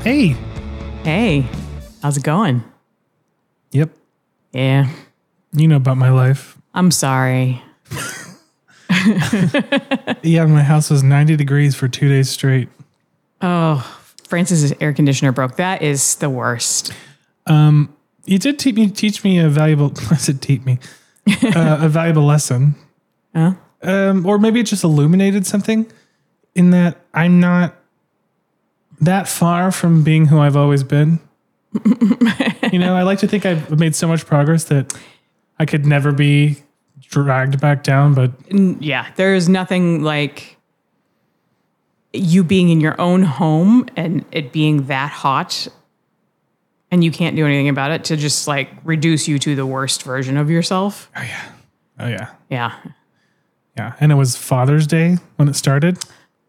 Hey. Hey, how's it going? Yep. Yeah, You know about my life. I'm sorry. Yeah, my house was 90 degrees for 2 days straight. Oh, Francis's air conditioner broke. That is the worst. You did teach me a valuable. I said teach me a valuable lesson. Huh? Or maybe it just illuminated something in that I'm not that far from being who I've always been. I like to think I've made so much progress that I could never be dragged back down, but Yeah, there's nothing like you being in your own home and it being that hot and you can't do anything about it to just like reduce you to the worst version of yourself. oh yeah. Yeah. Yeah. And it was Father's Day when it started.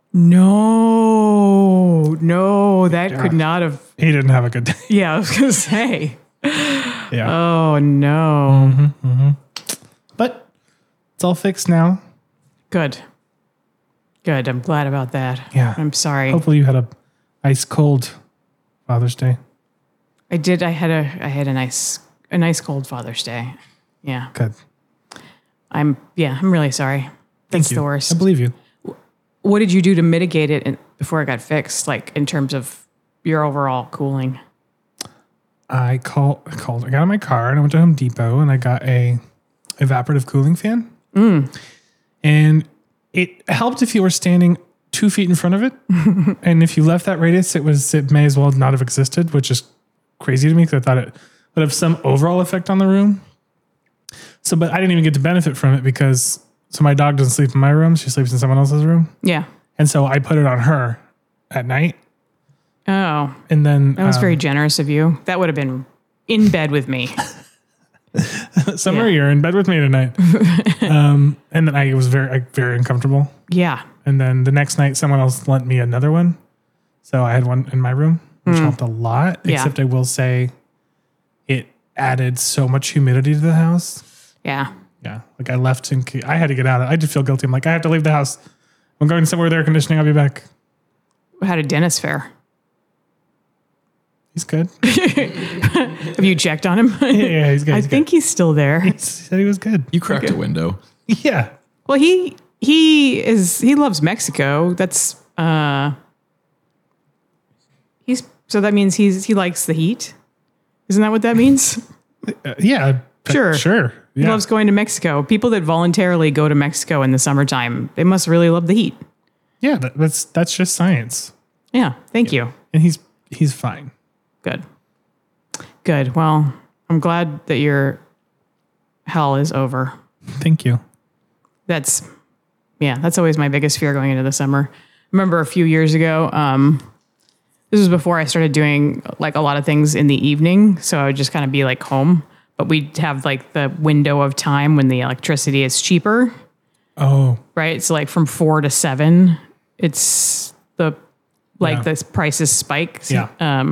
No, that could not have. He didn't have a good day. Yeah, I was going to say. Yeah. Oh, no. But it's all fixed now. Good. I'm glad about that. Yeah. I'm sorry. Hopefully you had a ice cold Father's Day. I did. I had a nice cold Father's Day. Yeah. Good. I'm really sorry. That's Thank you. the worst. I believe you. What did you do to mitigate it before it got fixed? Like in terms of your overall cooling? I got in my car and I went to Home Depot and I got a evaporative cooling fan. And it helped if you were standing 2 feet in front of it. And if you left that radius, it may as well not have existed, which is crazy to me because I thought it would have some overall effect on the room. But I didn't even get to benefit from it because my dog doesn't sleep in my room. She sleeps in someone else's room. Yeah. And so I put it on her at night. Oh, And then that was very generous of you. That would have been in bed with me. Summer, you're in bed with me tonight. And then I was very uncomfortable. Yeah. And then the next night, someone else lent me another one. So I had one in my room, which helped a lot. Yeah. Except I will say it added so much humidity to the house. Yeah. Yeah. Like I left and I had to get out. I did feel guilty. I'm like, I have to leave the house. I'm going somewhere with air conditioning. I'll be back. How did Dennis fare? He's good. Have you checked on him? Yeah, he's good. I think he's still there. He said he was good. You cracked a window. Yeah. Well, he loves Mexico. That's so that means he likes the heat. Isn't that what that means? Yeah. Sure. Sure. He Yeah. loves going to Mexico. People that voluntarily go to Mexico in the summertime, they must really love the heat. Yeah. That's just science. Yeah. Thank you. And he's fine. Good. Well, I'm glad that your hell is over. Thank you. That's always my biggest fear going into the summer. Remember a few years ago, this was before I started doing like a lot of things in the evening. So I would just kind of be like home, but we'd have like the window of time when the electricity is cheaper, Oh, right? So like from 4 to 7, it's the prices spike. yeah.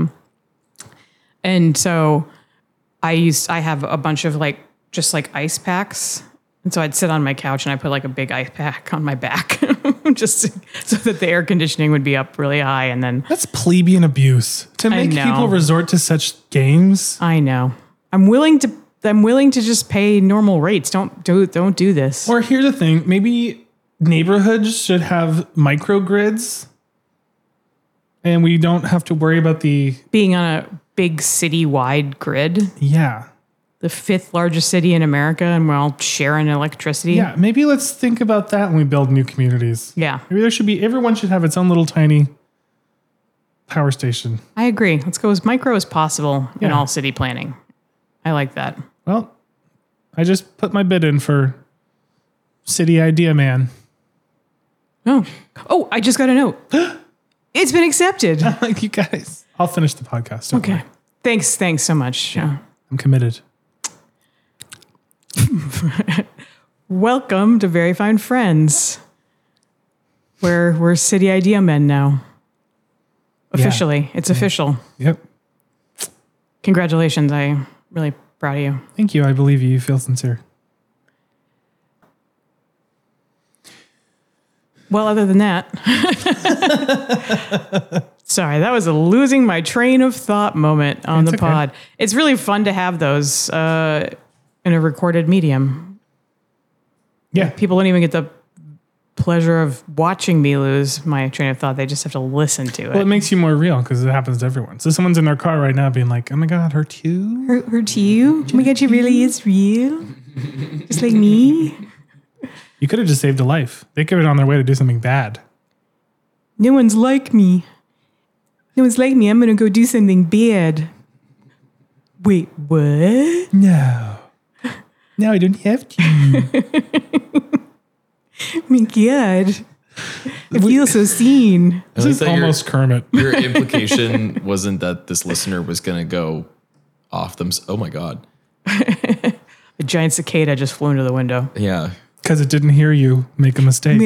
And so I have a bunch of like just like ice packs. And so I'd sit on my couch and I put like a big ice pack on my back just so that the air conditioning would be up really high. And then That's plebeian abuse to make know. people resort to such games. I know I'm willing to just pay normal rates. Don't do this. Or here's the thing, maybe neighborhoods should have microgrids and we don't have to worry about Being on a big city-wide grid, yeah. the 5th largest city in America, and we're all sharing electricity. Yeah, maybe let's think about that when we build new communities. Yeah. Maybe everyone should have its own little tiny power station. I agree. Let's go as micro as possible in Yeah. all city planning. I like that. Well, I just put my bid in for City Idea Man. Oh, I just got a note. It's been accepted. Like you guys. I'll finish the podcast. Don't Okay. worry. Thanks so much. I'm committed. Welcome to Very Fine Friends. We're City Idea Men now. Officially. It's official. Yep. Congratulations. I'm really proud of you. Thank you. I believe you. You feel sincere. Well, other than that, Sorry, that was a losing my train of thought moment on It's the okay. pod. It's really fun to have those in a recorded medium. Yeah. People don't even get the pleasure of watching me lose my train of thought. They just have to listen to it. Well, it makes you more real because it happens to everyone. So someone's in their car right now being like, oh my God, her too? Her to you? Oh my God, she really is real? Just like me? You could have just saved a life. They could have been on their way to do something bad. No one's like me. No one's like me. I'm going to go do something bad. Wait, what? No. No, I don't have to. Oh my God. I feel so seen. This is almost Kermit. Your implication wasn't that this listener was going to go off them. Oh my God. A giant cicada just flew into the window. Yeah. Because it didn't hear you make a mistake.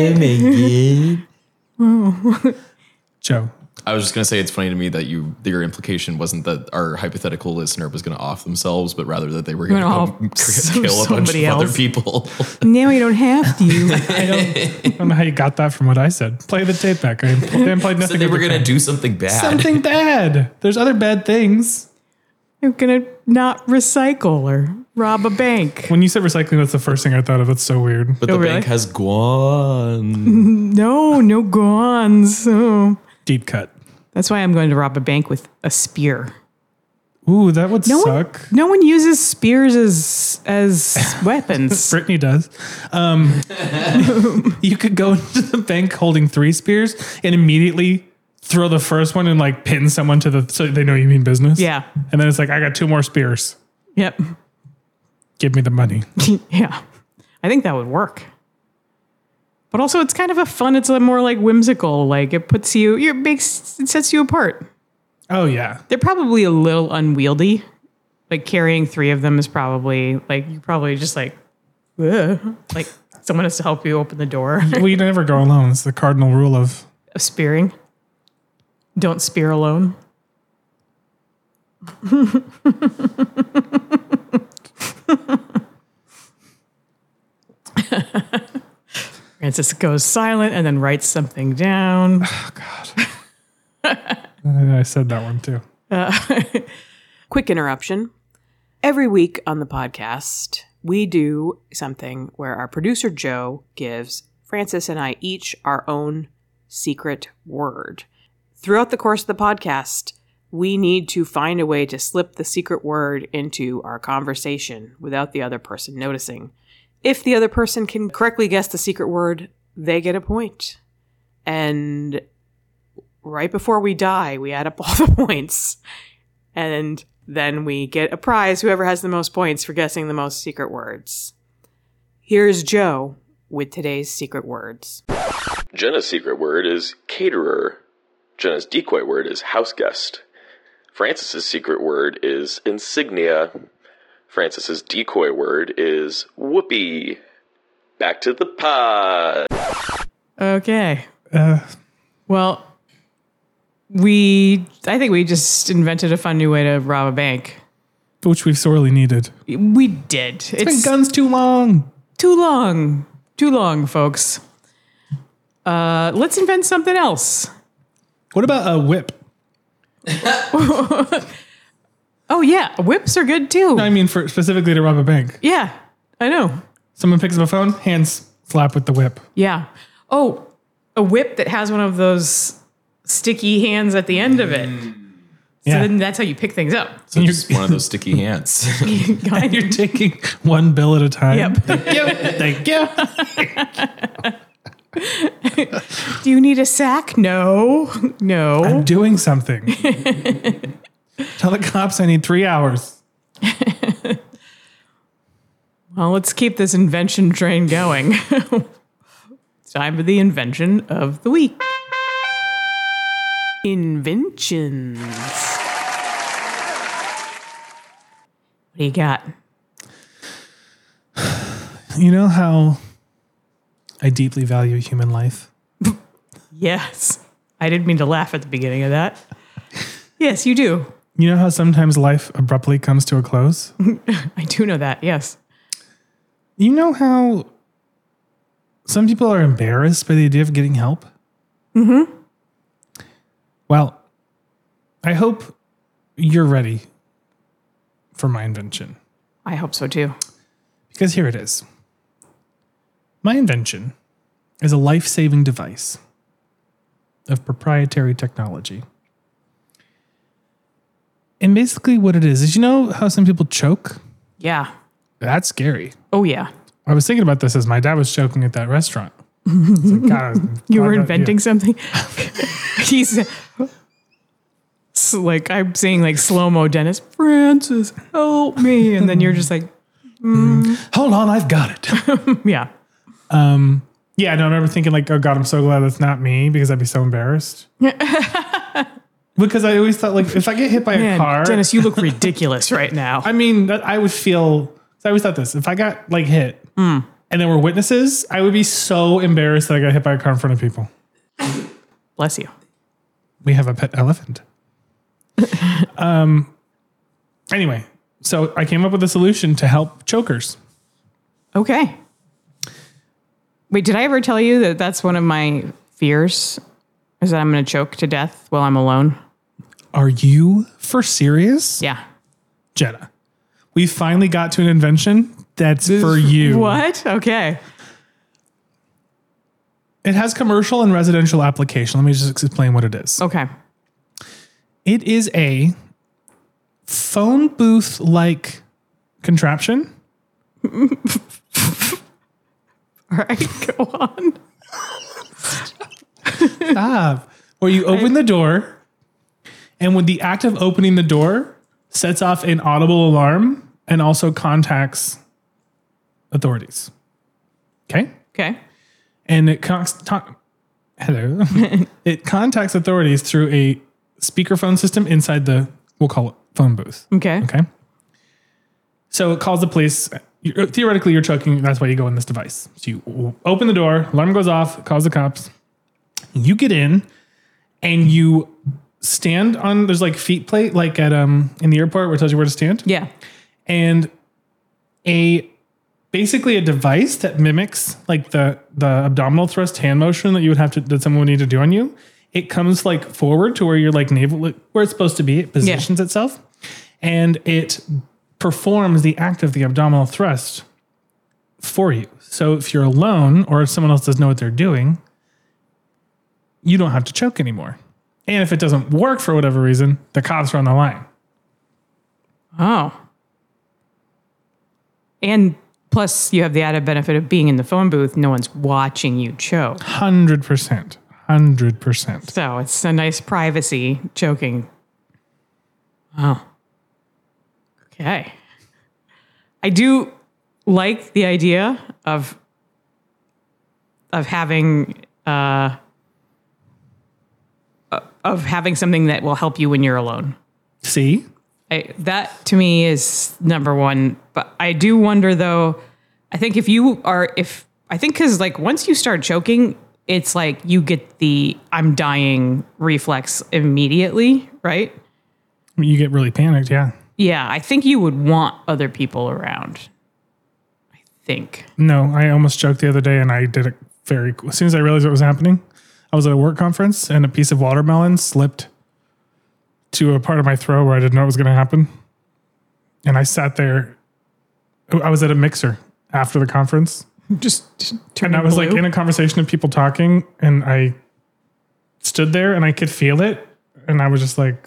Joe. I was just going to say it's funny to me that your implication wasn't that our hypothetical listener was going to off themselves, but rather that they were going to kill a bunch of somebody other else. people. Now you don't have to. I don't know how you got that from what I said. Play the tape back. I played nothing. So they but were the going to tape. do something bad. Something bad. There's other bad things. You're going to not recycle or rob a bank. When you said recycling, that's the first thing I thought of. That's so weird. But the Oh, really? bank has gone. No guns. Oh. Deep cut. That's why I'm going to rob a bank with a spear. Ooh, that would suck. No one uses spears as weapons. Brittany does. You could go into the bank holding 3 spears and immediately throw the first one and like pin someone to so they know you mean business. Yeah. And then it's like, I got 2 more spears. Yep. Give me the money. Yeah. I think that would work. But also it's kind of it's a more like whimsical. Like it puts you, it sets you apart. Oh yeah. They're probably a little unwieldy. Like carrying 3 of them is probably like, you probably just like, ugh. Like someone has to help you open the door. Well, you never go alone. It's the cardinal rule of Of spearing. Don't spear alone. Francis goes silent and then writes something down. oh God. I said that one too. Quick interruption. Every week on the podcast, we do something where our producer Joe gives Francis and I each our own secret word. Throughout the course of the podcast, we need to find a way to slip the secret word into our conversation without the other person noticing. If the other person can correctly guess the secret word, they get a point. And right before we die, we add up all the points. And then we get a prize, whoever has the most points for guessing the most secret words. Here's Joe with today's secret words. Jenna's secret word is caterer. Jenna's decoy word is house guest. Francis's secret word is insignia. Francis's decoy word is whoopee. Back to the pod. Okay. Well, I think we just invented a fun new way to rob a bank. Which we've sorely needed. We did. It's been guns too long. Too long, folks. Let's invent something else. What about a whip? Oh yeah, whips are good too. No, I mean specifically to rob a bank. Yeah, I know. Someone picks up a phone, hands slap with the whip. Yeah. Oh, a whip that has one of those sticky hands at the end of it. So Yeah. then that's how you pick things up. So just one of those sticky hands. And you're taking one bill at a time. Yep. Thank you. Do you need a sack? No. No. I'm doing something. Tell the cops I need 3 hours. Well, let's keep this invention train going. It's time for the invention of the week. Inventions. What do you got? You know how I deeply value human life? Yes. I didn't mean to laugh at the beginning of that. Yes, you do. You know how sometimes life abruptly comes to a close? I do know that. Yes. You know how some people are embarrassed by the idea of getting help? Mm-hmm. Well, I hope you're ready for my invention. I hope so too. Because here it is. My invention is a life-saving device of proprietary technology. And basically what it is you know how some people choke? Yeah. That's scary. Oh, yeah. I was thinking about this as my dad was choking at that restaurant. It's like, God, You were inventing something? He's like, I'm saying like slow-mo Dennis, Francis, help me. And then you're just like, hold on, I've got it. yeah. Yeah, no, I remember thinking like, oh God, I'm so glad that's not me because I'd be so embarrassed. Because I always thought like, if I get hit by a car. Dennis, you look ridiculous right now. I mean, I would feel, so I always thought this, if I got like hit and there were witnesses, I would be so embarrassed that I got hit by a car in front of people. Bless you. We have a pet elephant. Anyway, so I came up with a solution to help chokers. Okay. Wait, did I ever tell you that that's one of my fears? Is that I'm going to choke to death while I'm alone? Are you for serious? Yeah. Jenna, we finally got to an invention that's for you. What? Okay. It has commercial and residential application. Let me just explain what it is. Okay. It is a phone booth-like contraption. All right, go on. Where you open the door, and with the act of opening the door, sets off an audible alarm and also contacts authorities. Okay? Okay. And it hello. It contacts authorities through a speakerphone system inside the, we'll call it phone booth. Okay. Okay. So it calls the police. Theoretically, you're choking. That's why you go in this device. So you open the door, alarm goes off, calls the cops. You get in and you stand on, there's like feet plate, like at in the airport where it tells you where to stand. Yeah. And basically a device that mimics like the abdominal thrust hand motion that you would have to, that someone would need to do on you. It comes like forward to where you're like navel, where it's supposed to be. It positions itself and it performs the act of the abdominal thrust for you. So if you're alone or if someone else doesn't know what they're doing, you don't have to choke anymore. And if it doesn't work for whatever reason, the cops are on the line. Oh. And plus you have the added benefit of being in the phone booth. No one's watching you choke. 100%. 100%. So it's a nice privacy choking. Oh. Okay. I do like the idea of having something that will help you when you're alone. See? That to me is number one. But I do wonder though, I think because like once you start choking, it's like you get the I'm dying reflex immediately, right? You get really panicked, yeah. Yeah, I think you would want other people around. I think. No, I almost choked the other day and I did it very quick. As soon as I realized what was happening, I was at a work conference and a piece of watermelon slipped to a part of my throat where I didn't know it was going to happen. And I sat there. I was at a mixer after the conference. Just and I was like in a conversation of people talking and I stood there and I could feel it. And I was just like,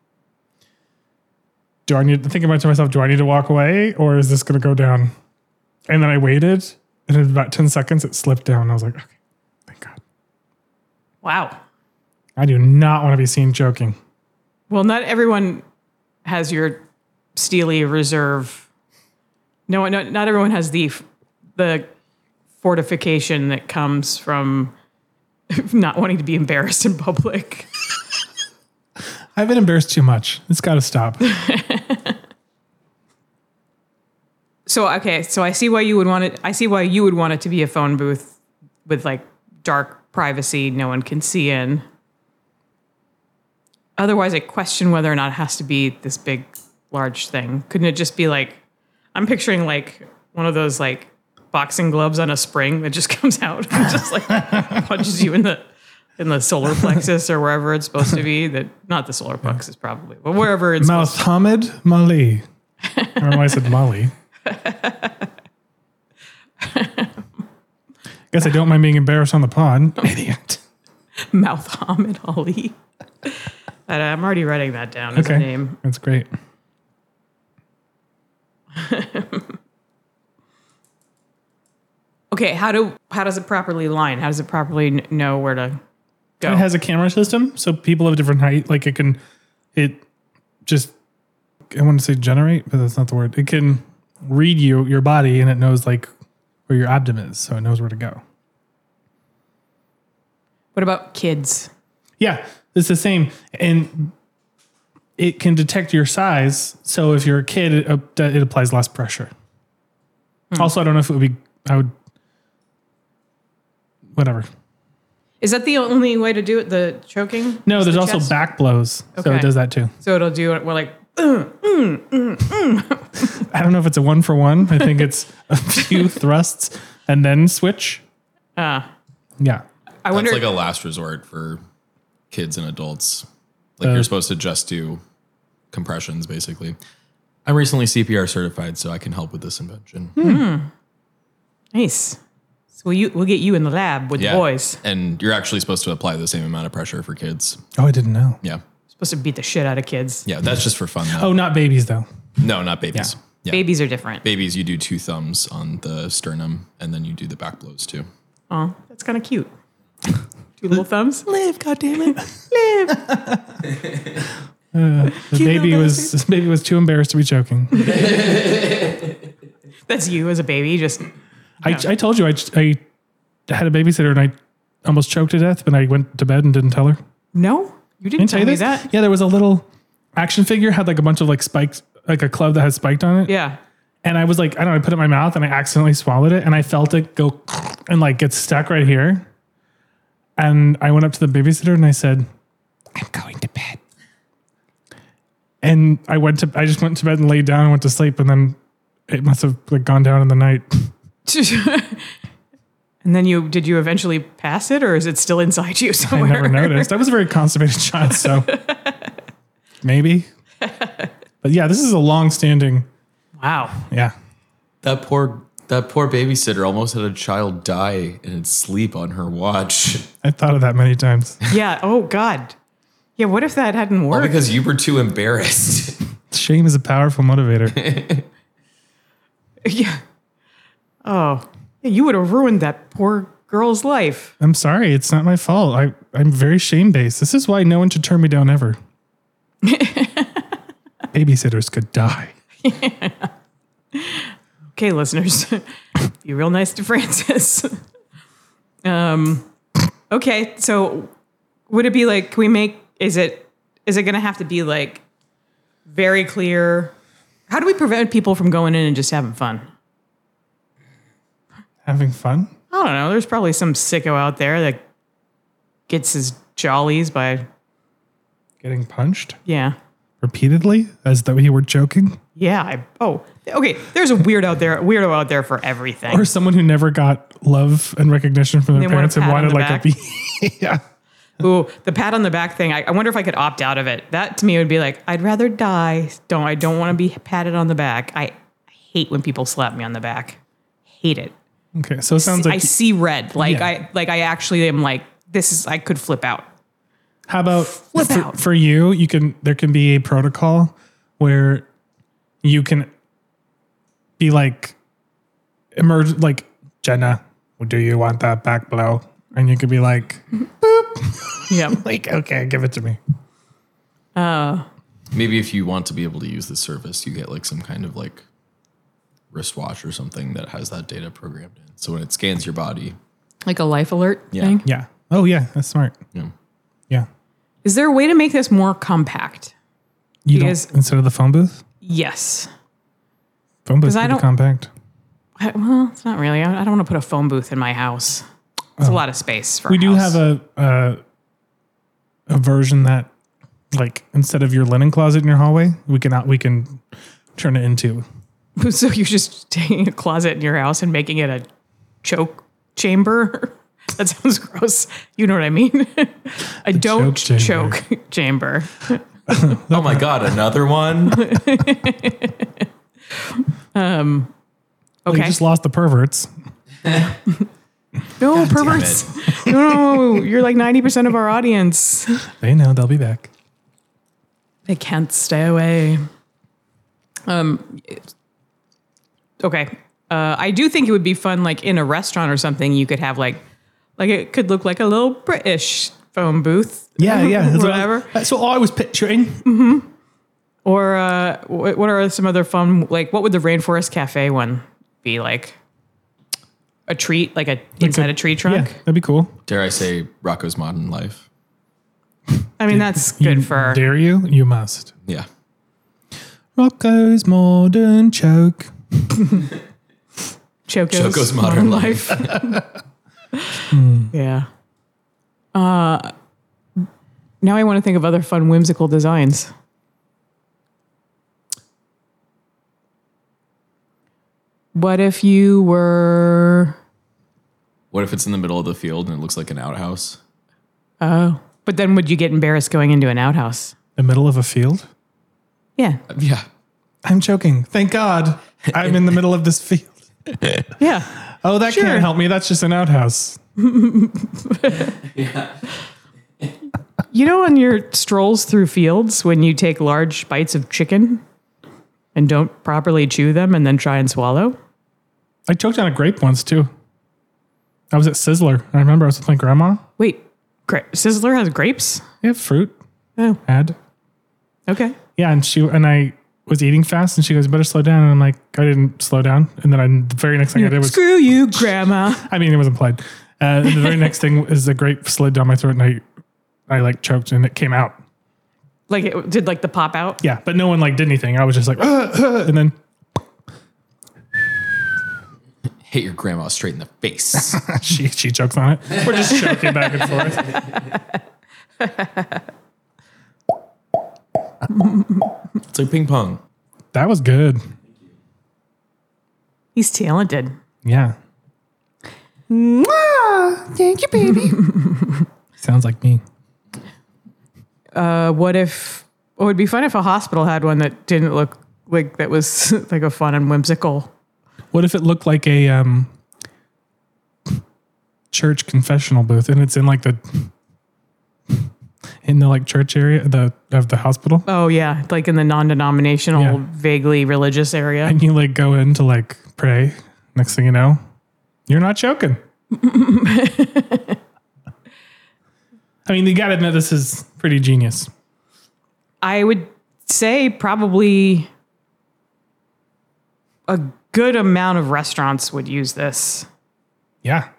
do I need to walk away or is this going to go down? And then I waited and in about 10 seconds it slipped down. I was like, okay, thank God. Wow. I do not want to be seen joking. Well, not everyone has your steely reserve. No, not everyone has the fortification that comes from not wanting to be embarrassed in public. I've been embarrassed too much. It's got to stop. So I see why you would want it. I see why you would want it to be a phone booth with like dark privacy no one can see in. Otherwise, I question whether or not it has to be this big, large thing. Couldn't it just be like, I'm picturing like one of those like boxing gloves on a spring that just comes out and just like punches you in the in the solar plexus or wherever it's supposed to be. That not the solar plexus probably, but wherever it's Mohammed Mali. I don't know why I said Mali. Guess I don't mind being embarrassed on the pod. Idiot. Mouth Ahmed Ali. I'm already writing that down as a name. That's great. Okay, how does it properly line? How does it properly know where to go? It has a camera system, so people of a different height, like I want to say generate, but that's not the word. It can read your body, and it knows like where your abdomen is, so it knows where to go. What about kids? Yeah, it's the same. And it can detect your size. So if you're a kid, it applies less pressure. Also, I don't know if it would be, whatever. Is that the only way to do it? The choking? No, there's the also chest? back blows. So Okay. it does that too. So it'll do it. We're like, I don't know if it's a 1-for-1. I think it's a few thrusts and then switch. Yeah. I wonder. That's like a last resort for kids and adults. Like you're supposed to just do compressions, basically. I'm recently CPR certified, so I can help with this invention. Nice. So we'll get you in the lab with the boys. And you're actually supposed to apply the same amount of pressure for kids. Oh, I didn't know. Yeah. Supposed to beat the shit out of kids. Yeah, that's just for fun, though. Oh, not babies though. No, not babies. Yeah. Babies are different. Babies, you do 2 thumbs on the sternum, and then you do the back blows, too. Oh, that's kind of cute. 2 little thumbs. Live, goddammit. Live. The baby was too embarrassed to be choking. That's you as a baby. Just I told you I had a babysitter and I almost choked to death, but I went to bed and didn't tell her. no, you didn't tell me this? that. Yeah, there was a little action figure, had like a bunch of like spikes, like a club that had spiked on it. Yeah. And I was like, I don't know, I put it in my mouth and I accidentally swallowed it and I felt it go and like get stuck right here. And I went up to the babysitter and I said, I'm going to bed. And I just went to bed and laid down and went to sleep. And then it must have like gone down in the night. And then did you eventually pass it, or is it still inside you I somewhere? never noticed. I was a very constipated child, so maybe. But yeah, this is a long-standing. Wow. Yeah, That poor babysitter almost had a child die in its sleep on her watch. I thought of that many times. Yeah. Oh God. Yeah. What if that hadn't All worked? because you were too embarrassed. Shame is a powerful motivator. Yeah. Oh, yeah, you would have ruined that poor girl's life. I'm sorry, it's not my fault. I'm very shame-based. This is why no one should turn me down ever. Babysitters could die. Okay, listeners, be real nice to Francis. Okay, so would it be like, is it going to have to be like very clear? How do we prevent people from going in and just having fun? Having fun? I don't know. There's probably some sicko out there that gets his jollies by, Getting punched yeah. repeatedly as though he were joking? Yeah. Okay. There's a weirdo out there for everything. Or someone who never got love and recognition from their They want a parents and pat on wanted the like back. a yeah. Ooh, the pat on the back thing. I wonder if I could opt out of it. That to me would be like, I'd rather die. I don't want to be patted on the back. I hate when people slap me on the back. Hate it. Okay, so it sounds like I see red. Like Yeah. I actually am like, I could flip out. how about out. for you? There can be a protocol where you can be like emerge like Jenna. Do you want that back blow? And you could be like, Yeah. like okay, give it to me. Maybe if you want to be able to use this service, you get like some kind of like wristwatch or something that has that data programmed in. So when it scans your body, Like a life alert Yeah. thing. Yeah. Oh yeah, that's smart. you know, Yeah. Is there a way to make this more compact? You Because- don't instead of the phone booth. Yes. Phone booth I pretty don't- compact. Well, it's not really. I don't want to put a phone booth in my house. It's a lot of space for We a do house. have a version that like instead of your linen closet in your hallway, we can turn it into. So you're just taking a closet in your house and making it a choke chamber? That sounds gross. You know what I mean? A don't choke choke chamber. Oh my God, another one? You Okay. just lost the perverts. No, perverts. No, you're like 90% of our audience. They know they'll be back. They can't stay away. Okay. I do think it would be fun, like in a restaurant or something, you could have like it could look like a little British phone booth. Yeah. Whatever. That's what I was picturing. Or what are some other fun, like what would the Rainforest Cafe one be like? A treat, like inside a tree Yeah, trunk? that'd be cool. Dare I say Rocco's Modern Life? I mean, that's good for... Dare you? You must. Yeah. Rocco's Modern Choke. Choco's Modern Life. Yeah. Now I want to think of other fun, whimsical designs. What if you were... What if it's in the middle of the field and it looks like an outhouse? Oh. But then would you get embarrassed going into an outhouse? The middle of a field? Yeah. Yeah. I'm choking. Thank God. I'm in the middle of this field. Yeah. Oh, that Sure. can't help me. That's just an outhouse. You know, on your strolls through fields, when you take large bites of chicken and don't properly chew them and then try and swallow? I choked on a grape once, too. I was at Sizzler. I remember I was with my grandma. Wait, Sizzler has grapes? Yeah, fruit. Oh, Had. okay. Yeah, and I was eating fast, and she goes, "You better slow down." And I'm like, I didn't slow down. And then the very next thing I did was, Screw you, Grandma. I mean, it was implied. The very next thing is the grape slid down my throat, and I like choked, and it came out. Like it did like the pop out? Yeah, but no one like did anything. I was just like, and then Hit your grandma straight in the face. she chokes on it. We're just choking back and forth. It's like ping pong. That was good. He's talented. Yeah. Thank you, baby. Sounds like me. What would be fun if a hospital had one that didn't look like that was like a fun and whimsical. What if it looked like a church confessional booth, and it's in like the like church area of the hospital, Oh yeah, like in the non-denominational, Yeah. vaguely religious area. and you like go in to like pray. Next thing you know, you're not choking. I mean, you gotta admit this is pretty genius. I would say probably a good amount of restaurants would use this. Yeah.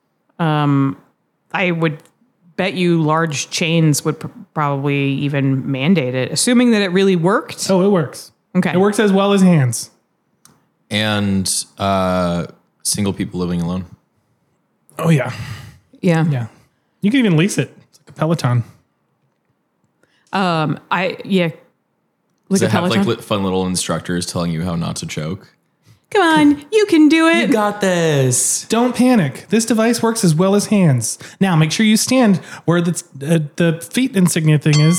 I would bet you large chains would probably even mandate it, assuming that it really worked. Oh, it works. Okay. It works as well as hands. And single people living alone. Oh yeah. Yeah. Yeah. You can even lease it. It's like a Peloton. Like Does a it have Peloton. like fun little instructors telling you how not to choke? Come on, you can do it. got this. Don't panic. This device works as well as hands. Now, make sure you stand where the feet insignia thing is.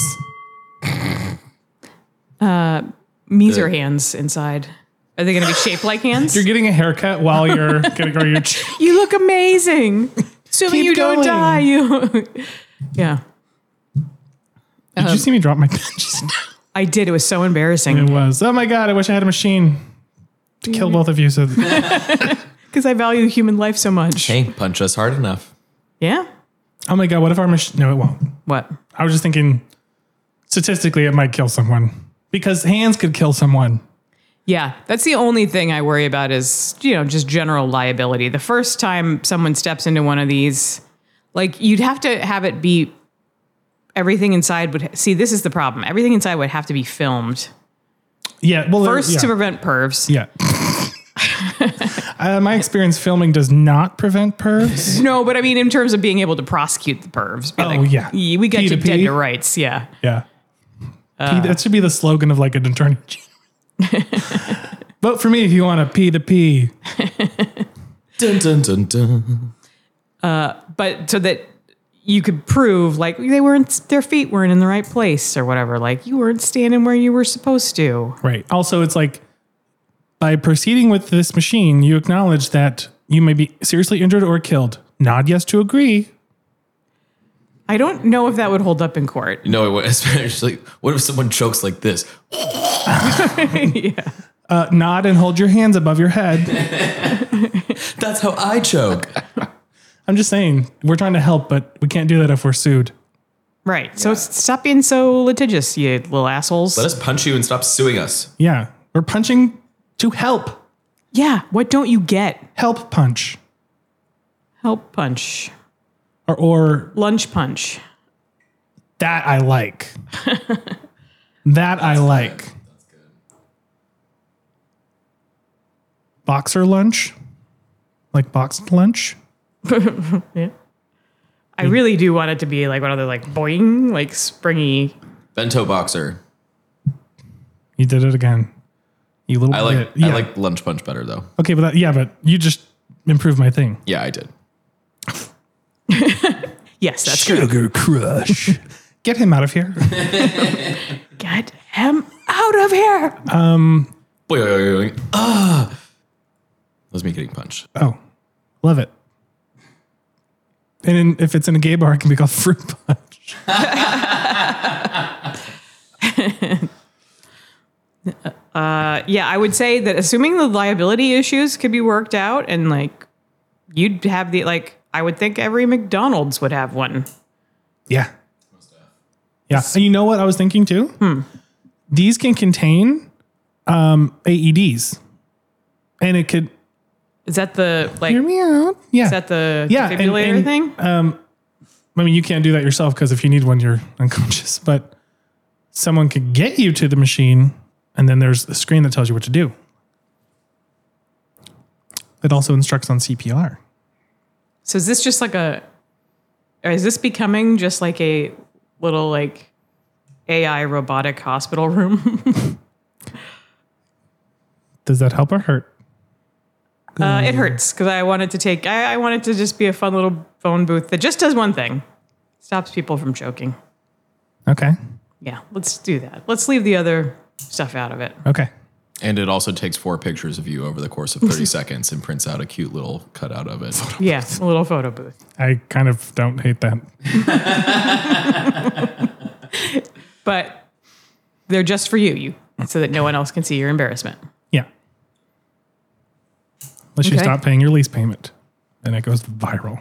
These are hands inside. Are they going to be shaped like hands? You're getting a haircut while you're getting or you're You look amazing. Assuming Keep you don't going. die. You. Yeah, Did you see me drop my pen? I did. It was so embarrassing It was. Oh my God, I wish I had a machine to kill both of you. So because I value human life so much. Hey, punch us hard enough. Yeah. oh my God, what if our machine? No, it won't. What? I was just thinking statistically it might kill someone because hands could kill someone. Yeah, that's the only thing I worry about is, just general liability. The first time someone steps into one of these, like you'd have to have it be everything inside this is the problem. Everything inside would have to be filmed Yeah. Well, first yeah. to prevent pervs. Yeah. My experience filming does not prevent pervs. No, but I mean, in terms of being able to prosecute the pervs. Be Oh, like, yeah. We got P you to dead P. to rights. Yeah. Yeah. That should be the slogan of like an attorney. Vote for me if you want to P the P. Dun, dun, dun, dun. But so that you could prove like their feet weren't in the right place or whatever. Like you weren't standing where you were supposed to. Right. Also, it's like by proceeding with this machine, you acknowledge that you may be seriously injured or killed. Nod yes to agree. I don't know if that would hold up in court. Especially what if someone chokes like this? Yeah. Nod and hold your hands above your head. That's how I choke. I'm just saying, we're trying to help, but we can't do that if we're sued. Right. So stop being so litigious, you little assholes. Let us punch you and stop suing us. Yeah. We're punching to help. Yeah. What don't you get? Help punch. Help punch. Or Lunch punch. that I like. That I like. That's good. Boxer lunch? Like boxed lunch? Yeah. I really do want it to be like one of the like boing, like springy. Bento boxer. You did it again. You little I bit. Yeah. like lunch punch better though. Okay, but but you just improved my thing. Yeah, I did. Yes, that's good. Sugar Crush. Get him out of here. Get him out of here. Boing. That was me getting punched. Oh, love it. And if it's in a gay bar, it can be called fruit punch. Yeah, I would say that assuming the liability issues could be worked out and like you'd have the like I would think every McDonald's would have one. Yeah. Yeah. And you know what I was thinking too? These can contain AEDs. And it could Is that the like hear me out. Yeah. is that the Yeah, defibrillator and, thing? I mean, you can't do that yourself because if you need one, you're unconscious. But someone could get you to the machine, and then there's a screen that tells you what to do. It also instructs on CPR. So is this just like or is this becoming just like a little like AI robotic hospital room? Does that help or hurt? It hurts because I wanted to just be a fun little phone booth that just does one thing. Stops people from choking. Okay. Yeah, let's do that. Let's leave the other stuff out of it. Okay. And it also takes 4 pictures of you over the course of 30 seconds and prints out a cute little cutout of it. Yeah, a little photo booth. I kind of don't hate that. But they're just for you, so that no one else can see your embarrassment. Yeah. Unless you Okay. stop paying your lease payment, then it goes viral.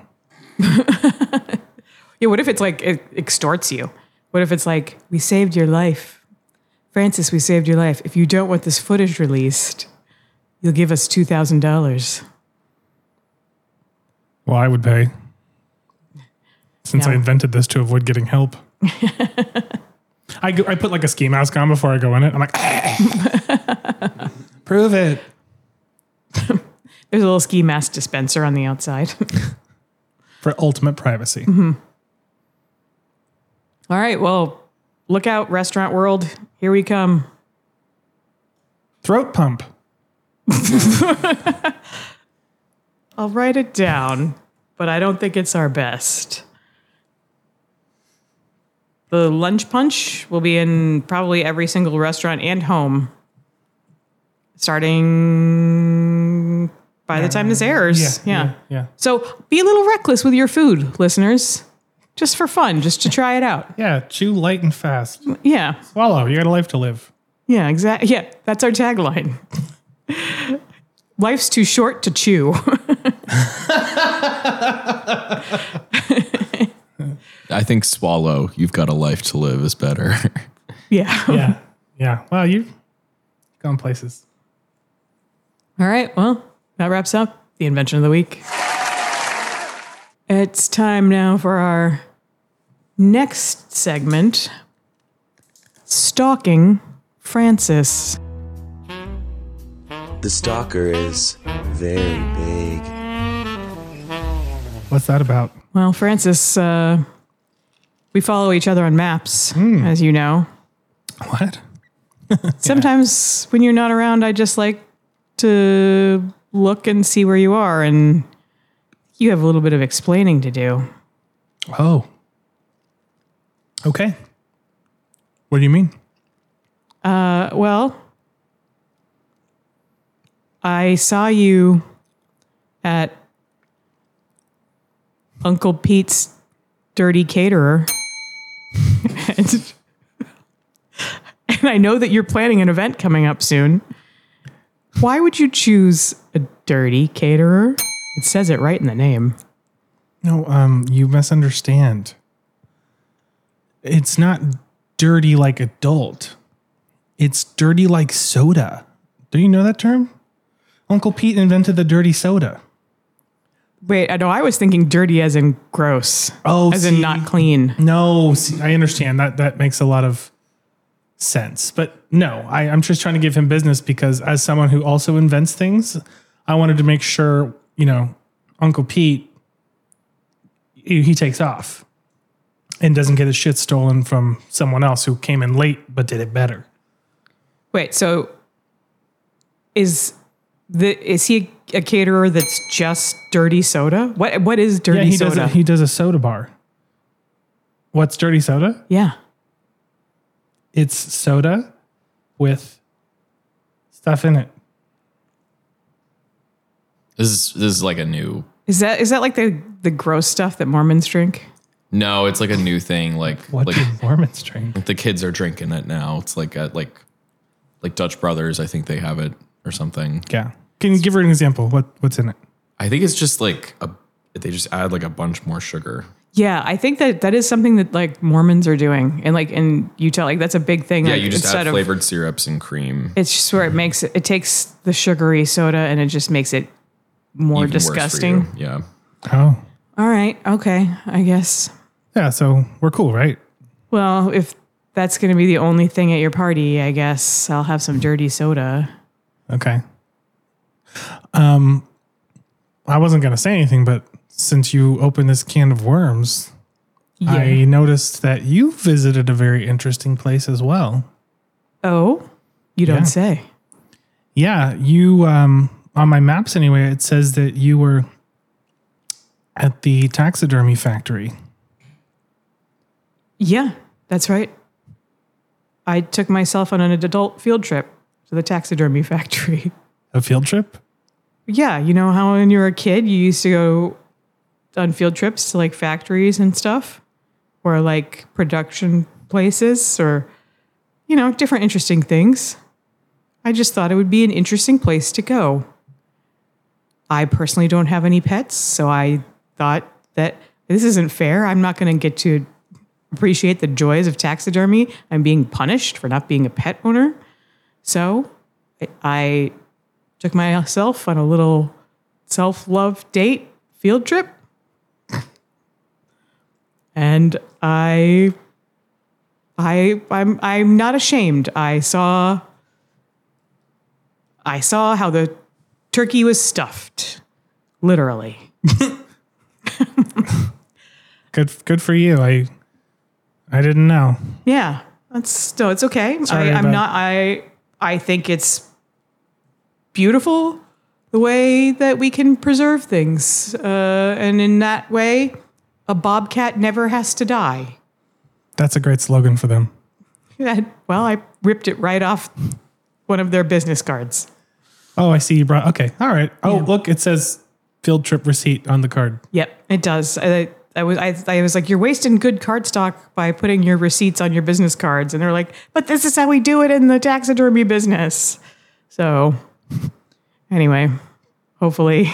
Yeah, what if it's like it extorts you? What if it's like, we saved your life? Francis, we saved your life. If you don't want this footage released, you'll give us $2,000. Well, I would pay. Since I Yeah. invented this to avoid getting help. I put like a ski mask on before I go in it. I'm like, prove it. There's a little ski mask dispenser on the outside. For ultimate privacy. All right, well, look out, restaurant world. Here we come. Throat pump. I'll write it down, but I don't think it's our best. The lunch punch will be in probably every single restaurant and home starting by the time this airs. Yeah. So be a little reckless with your food, listeners. Just for fun, just to try it out. Yeah, chew light and fast. Yeah. Swallow, you got a life to live. Yeah, exactly. Yeah, that's our tagline. Life's too short to chew. I think swallow, you've got a life to live is better. Yeah. Yeah. Well, you've gone places. All right. Well, that wraps up the invention of the week. It's time now for our next segment, Stalking Francis. The stalker is very big. What's that about? Well, Francis, we follow each other on maps, as you know. What? Sometimes when you're not around, I just like to look and see where you are. And You have a little bit of explaining to do. Oh. Okay. What do you mean? Well, I saw you at Uncle Pete's Dirty Caterer. and I know that you're planning an event coming up soon. Why would you choose a dirty caterer? It says it right in the name. No, you misunderstand. It's not dirty like adult. It's dirty like soda. Do you know that term? Uncle Pete invented the dirty soda. Wait, I know I was thinking dirty as in gross. Oh, as in not clean. No, see, I understand. That makes a lot of sense. But no, I'm just trying to give him business because as someone who also invents things, I wanted to make sure, Uncle Pete, he takes off and doesn't get his shit stolen from someone else who came in late but did it better. Wait, so is he a caterer that's just dirty soda? What is dirty soda? He does a soda bar. What's dirty soda? Yeah. It's soda with stuff in it. This is like a new. Is that like the gross stuff that Mormons drink? No, it's like a new thing. Like What like did Mormons drink? the kids are drinking it now. It's like at like Dutch Brothers. I think they have it or something. Yeah. Can you give her an example? What's in it? I think it's just like they just add like a bunch more sugar. Yeah, I think that is something that like Mormons are doing, and like in Utah, like that's a big thing. Yeah, like, you just instead add of- flavored syrups and cream. It's just where it takes the sugary soda and it just makes it more Even worse for disgusting. you. Yeah. Oh. All right, okay, I guess. Yeah, so we're cool, right? Well, if that's going to be the only thing at your party, I guess I'll have some dirty soda. Okay. I wasn't going to say anything, but since you opened this can of worms, Yeah. I noticed that you visited a very interesting place as well. Oh, you don't Yeah. say. Yeah, you, on my maps anyway, it says that you were at the taxidermy factory. Yeah, that's right. I took myself on an adult field trip to the taxidermy factory. A field trip? Yeah, you know how when you were a kid, you used to go on field trips to like factories and stuff or like production places or, different interesting things. I just thought it would be an interesting place to go. I personally don't have any pets, so I thought that this isn't fair. I'm not going to get to appreciate the joys of taxidermy. I'm being punished for not being a pet owner. So I took myself on a little self-love date field trip. And I'm not ashamed. I saw how the turkey was stuffed. Literally. Good for you. I didn't know. Yeah. It's okay. Sorry I think it's beautiful the way that we can preserve things. And in that way, a bobcat never has to die. That's a great slogan for them. Well, I ripped it right off one of their business cards. Oh, I see you brought. Okay. All right. Oh, look, it says field trip receipt on the card. Yep, it does. I was like, you're wasting good cardstock by putting your receipts on your business cards. And they're like, but this is how we do it in the taxidermy business. So anyway, hopefully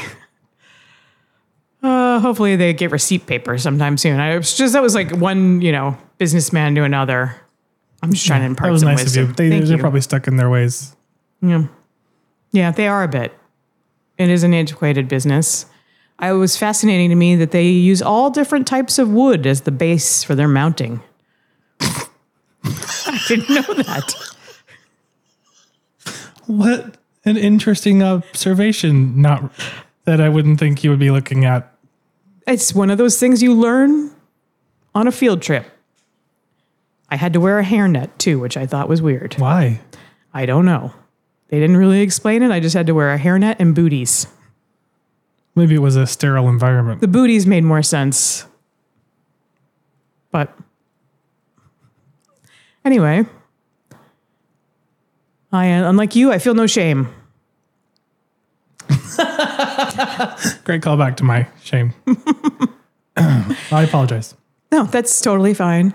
they get receipt paper sometime soon. That was like one, businessman to another. I'm just trying to impart That was some nice wisdom. of you. Thank They're you. probably stuck in their ways. Yeah, they are a bit. It is an antiquated business. It was fascinating to me that they use all different types of wood as the base for their mounting. I didn't know that. What an interesting observation. Not that I wouldn't think you would be looking at. It's one of those things you learn on a field trip. I had to wear a hairnet too, which I thought was weird. Why? I don't know. They didn't really explain it. I just had to wear a hairnet and booties. Maybe it was a sterile environment. The booties made more sense. But anyway, unlike you, I feel no shame. Great callback to my shame. I apologize. No, that's totally fine.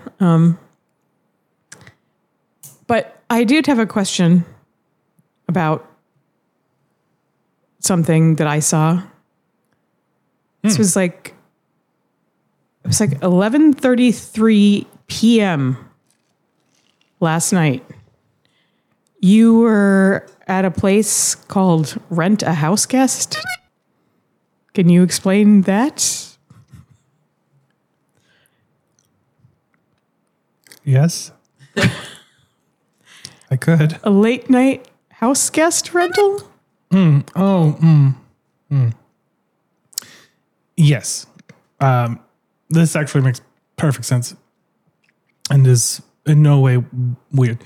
But I did have a question about something that I saw. This was like, it was like 11:33 p.m. last night. You were at a place called Rent a House Guest. Can you explain that? Yes. I could. A late night house guest rental? Yes. This actually makes perfect sense and is in no way weird.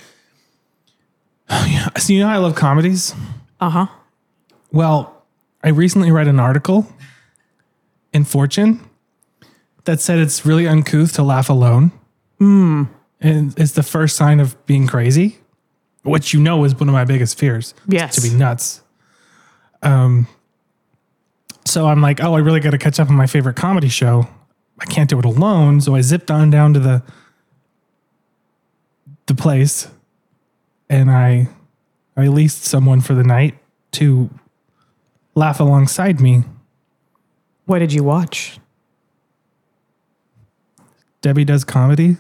So you know how I love comedies? Uh-huh. Well, I recently read an article in Fortune that said it's really uncouth to laugh alone. And it's the first sign of being crazy, which you know is one of my biggest fears. Yes. To be nuts. So I'm like, oh, I really got to catch up on my favorite comedy show. I can't do it alone. So I zipped on down to the place and I leased someone for the night to laugh alongside me. What did you watch? Debbie Does Comedy.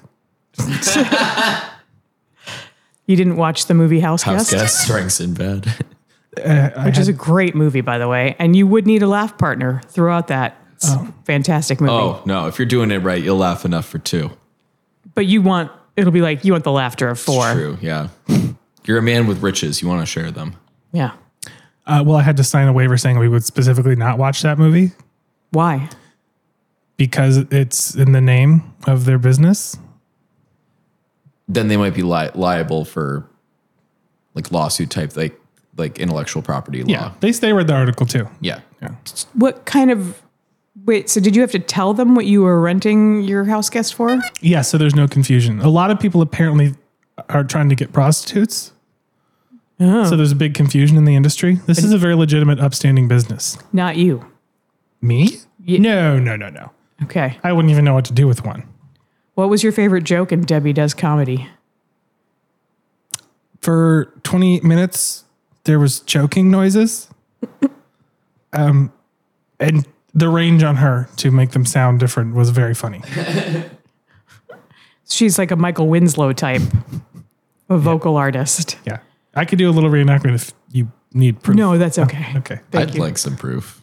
You didn't watch the movie House House Guest? Guest starring Sinbad. Which is a great movie, by the way. And you would need a laugh partner throughout that. It's a fantastic movie. Oh, no. If you're doing it right, you'll laugh enough for two. But it'll be like, you want the laughter of four. True, yeah. You're a man with riches. You want to share them. Yeah. Well, I had to sign a waiver saying we would specifically not watch that movie Why? because it's in the name of their business. Then they might be liable for like lawsuit type, like intellectual property law. Yeah, they read the article too. Yeah. What kind of... Wait, so did you have to tell them what you were renting your house guest for? Yeah, so there's no confusion. A lot of people apparently are trying to get prostitutes. So there's a big confusion in the industry. This is a very legitimate, upstanding business. Not you. Me? No. Okay. I wouldn't even know what to do with one. What was your favorite joke in Debbie Does Comedy? For 20 minutes, there was choking noises. And the range on her to make them sound different was very funny. She's like a Michael Winslow type, a vocal artist. Yeah. I could do a little reenactment if you need proof. No, that's okay. Okay. I'd like some proof.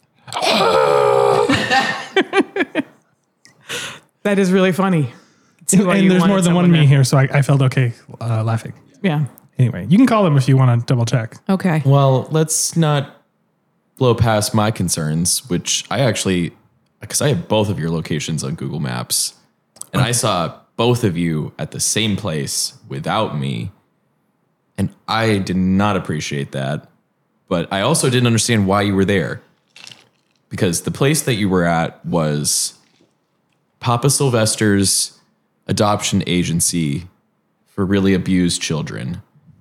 That is really funny. See why And you there's wanted more than one someone me there. here, so I felt okay laughing. Yeah. Anyway, you can call them if you want to double check. Okay. Well, let's not blow past my concerns, which I actually, because I have both of your locations on Google Maps, and I saw both of you at the same place without me, and I did not appreciate that. But I also didn't understand why you were there, because the place that you were at was Papa Sylvester's adoption agency for really abused children.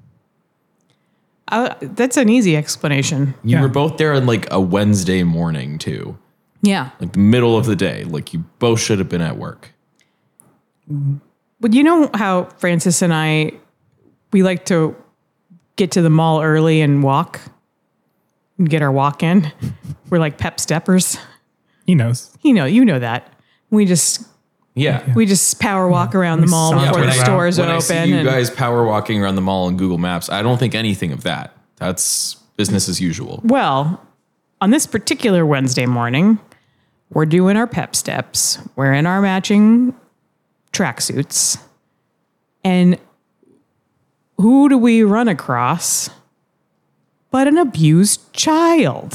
That's an easy explanation. You Yeah. were both there on like a Wednesday morning too. Yeah. Like the middle of the day. Like you both should have been at work. But you know how Francis and I, we like to get to the mall early and walk and get our walk in. We're like pep steppers. He knows. You know that. We just power walk around the mall Yeah, before the when I- stores when open. I see you and- guys power walking around the mall on Google Maps, I don't think anything of that. That's business as usual. Well, on this particular Wednesday morning, we're doing our pep steps. We're in our matching tracksuits. And who do we run across but an abused child?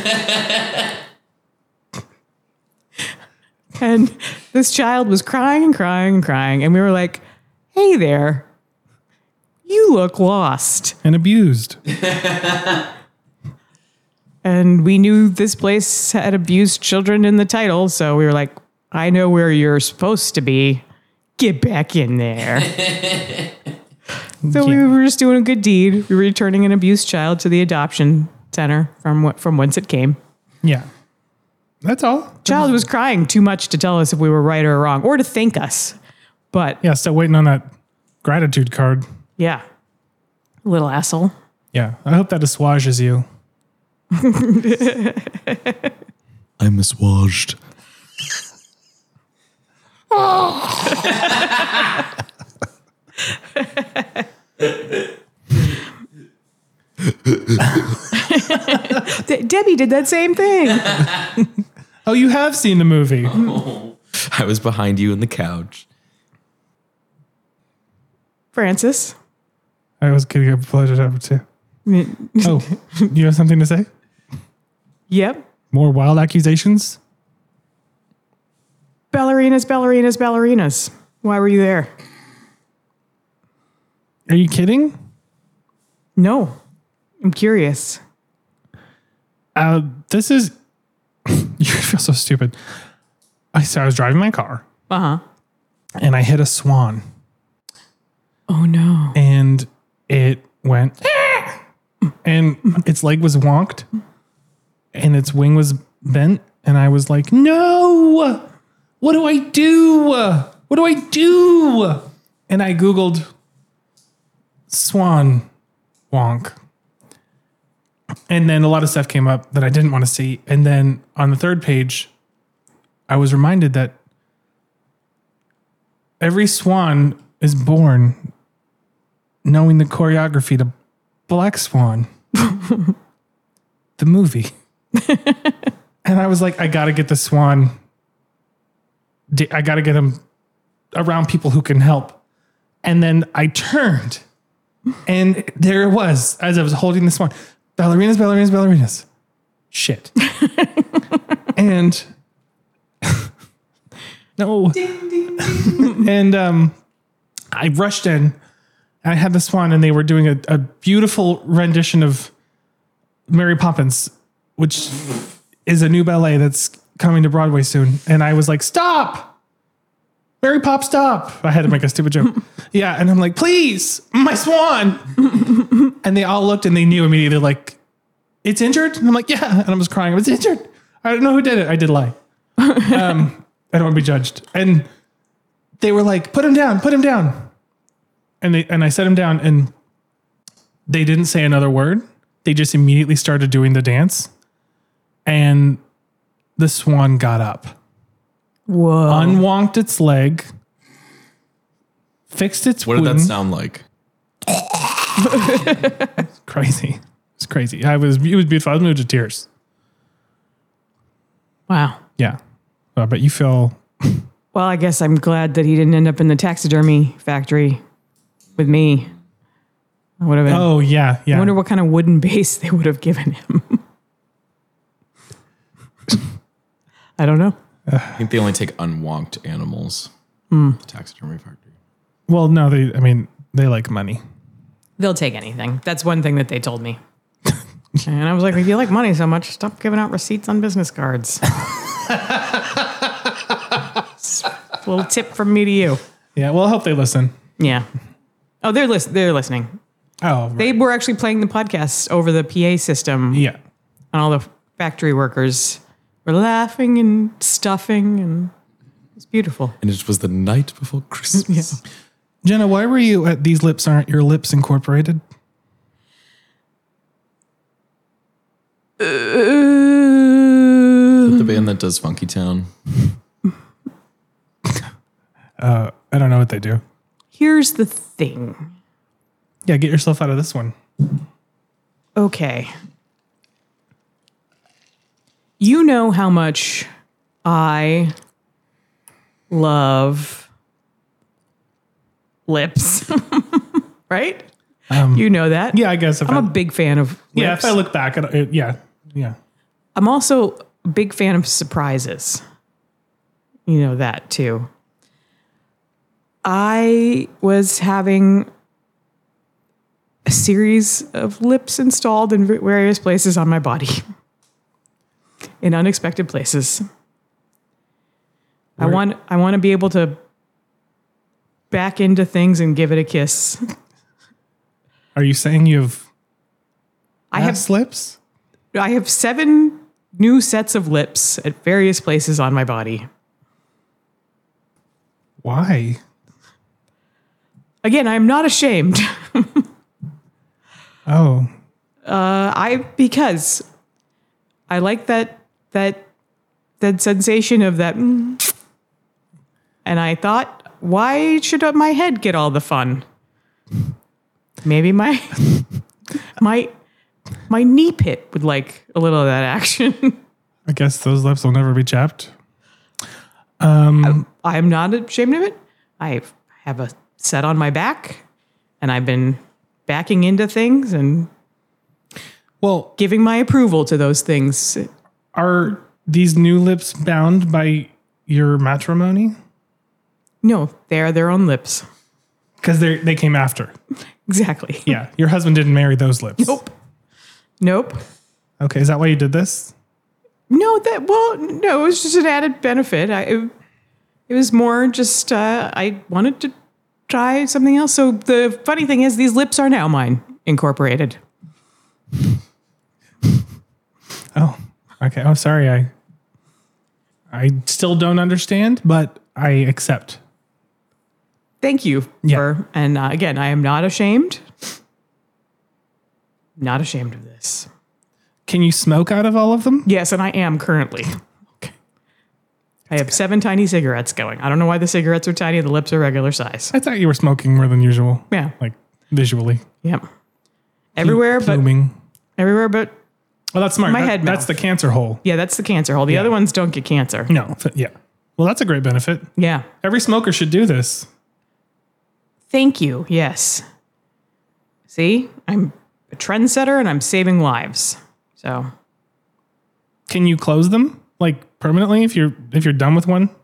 And this child was crying and crying and crying. And we were like, hey there, you look lost. And abused. And we knew this place had abused children in the title. So we were like, I know where you're supposed to be. Get back in there. So we were just doing a good deed. We were returning an abused child to the adoption center from whence it came. Yeah. That's all. Child was crying too much to tell us if we were right or wrong or to thank us. But Yeah, still waiting on that gratitude card. yeah, little asshole. Yeah. I hope that assuages you. I'm assuaged. Debbie did that same thing. Oh, you have seen the movie. I was behind you in the couch. Francis. I was getting a pleasure number two. Oh, you have something to say? Yep. More wild accusations? Ballerinas, ballerinas, ballerinas. Why were you there? Are you kidding? No. I'm curious. This is. You feel so stupid. I was driving my car Uh-huh. and I hit a swan Oh no. and it went and its leg was wonked and its wing was bent and I was like, no, what do I do? What do I do? And I Googled swan wonk. And then a lot of stuff came up that I didn't want to see. And then on the third page, I was reminded that every swan is born knowing the choreography to Black Swan, the movie. And I was like, I got to get the swan. I got to get him around people who can help. And then I turned and there it was as I was holding the swan. Ballerinas, ballerinas, ballerinas. Shit. And no. Ding, ding, ding. And I rushed in and I had the swan and they were doing a beautiful rendition of Mary Poppins, which is a new ballet that's coming to Broadway soon. And I was like, stop. Mary Pop, stop. I had to make a stupid joke. Yeah. And I'm like, please, my swan. And they all looked and they knew immediately, like, it's injured? And I'm like, yeah. And I was crying. It's injured. I don't know who did it. I did lie. I don't want to be judged. And they were like, put him down, put him down. And I set him down and they didn't say another word. They just immediately started doing the dance. And the swan got up. Whoa. Unwonked its leg. Fixed its What did that wing. sound like? Crazy. It's crazy. It was beautiful. I was moved to tears. Wow. Yeah. But you feel Well, I guess I'm glad that he didn't end up in the taxidermy factory with me. I would have been. oh yeah, yeah. I wonder what kind of wooden base they would have given him. I don't know. I think they only take unwonked animals. The taxidermy factory. Well, no, they like money. They'll take anything. That's one thing that they told me. And I was like, if you like money so much, stop giving out receipts on business cards. A little tip from me to you. Yeah, well, I hope they listen. Yeah. Oh, they're listening. Oh, right. They were actually playing the podcast over the PA system. Yeah. And all the factory workers were laughing and stuffing, and it's beautiful. And it was the night before Christmas. Jenna, why were you at These Lips Aren't Your Lips Incorporated? Is that the band that does Funky Town? I don't know what they do. Here's the thing. Yeah, get yourself out of this one. Okay. You know how much I love lips, right? You know that. Yeah, I guess if I'm a big fan of lips. yeah, if I look back at it, yeah. I'm also a big fan of surprises. You know that too. I was having a series of lips installed in various places on my body. in unexpected places. I want to be able to back into things and give it a kiss. Are you saying you have I have lips? I have 7 new sets of lips at various places on my body. Why? Again, I'm not ashamed. Oh, Because I like that sensation of that. And I thought, why should my head get all the fun? Maybe my knee pit would like a little of that action. I guess those lips will never be chapped. I'm not ashamed of it. I have a set on my back, and I've been backing into things and Well, giving my approval to those things. are these new lips bound by your matrimony? No, they are their own lips. Because they came after. Exactly. Yeah, your husband didn't marry those lips. Nope. Okay, is that why you did this? No, it was just an added benefit. It was more just I wanted to try something else. So the funny thing is, these lips are now mine, incorporated. Oh, okay. Oh, sorry. I still don't understand, but I accept. Thank you. Yeah. And again, I am not ashamed. Not ashamed of this. Can you smoke out of all of them? Yes, and I am currently. Okay. I have 7 tiny cigarettes going. I don't know why the cigarettes are tiny. The lips are regular size. I thought you were smoking more than usual. Yeah. Like visually. Yep. Everywhere but Pluming. Oh, that's smart. My head That's mouth. the cancer hole. yeah, that's the cancer hole. The other ones don't get cancer. No. Yeah. Well, that's a great benefit. Yeah. Every smoker should do this. Thank you. Yes. See, I'm a trendsetter and I'm saving lives. So Can you close them like permanently if you're done with one?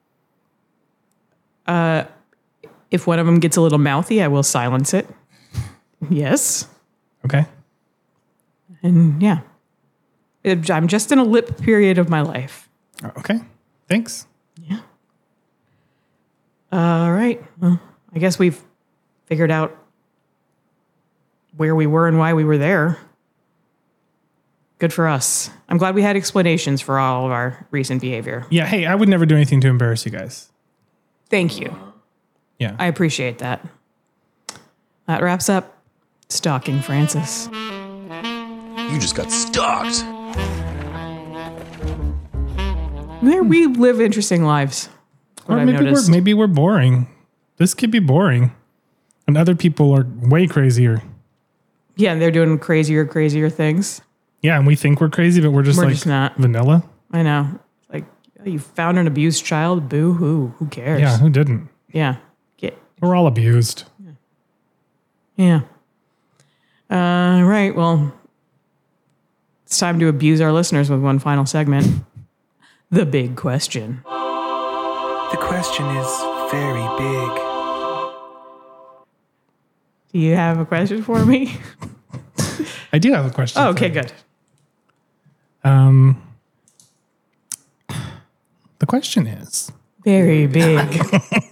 if one of them gets a little mouthy, I will silence it. Yes. Okay. And yeah, I'm just in a lip period of my life. Okay. Thanks. Yeah. All right. Well, I guess we've figured out where we were and why we were there. Good for us. I'm glad we had explanations for all of our recent behavior. Yeah. Hey, I would never do anything to embarrass you guys. Thank you. Yeah. I appreciate that. That wraps up Stalking Francis. You just got stalked. We live interesting lives. Or What I've noticed. maybe we're boring. This could be boring. And other people are way crazier. Yeah, they're doing crazier things. Yeah, and we think we're crazy, but we're just We're just not. vanilla. I know. Like, you found an abused child? Boo hoo. Who cares? Yeah, who didn't? Yeah. We're all abused. Yeah. Right. Well, it's time to abuse our listeners with one final segment. The big question. The question is very big. Do you have a question for me? I do have a question. Oh, for okay, you. good. The question is, Very big.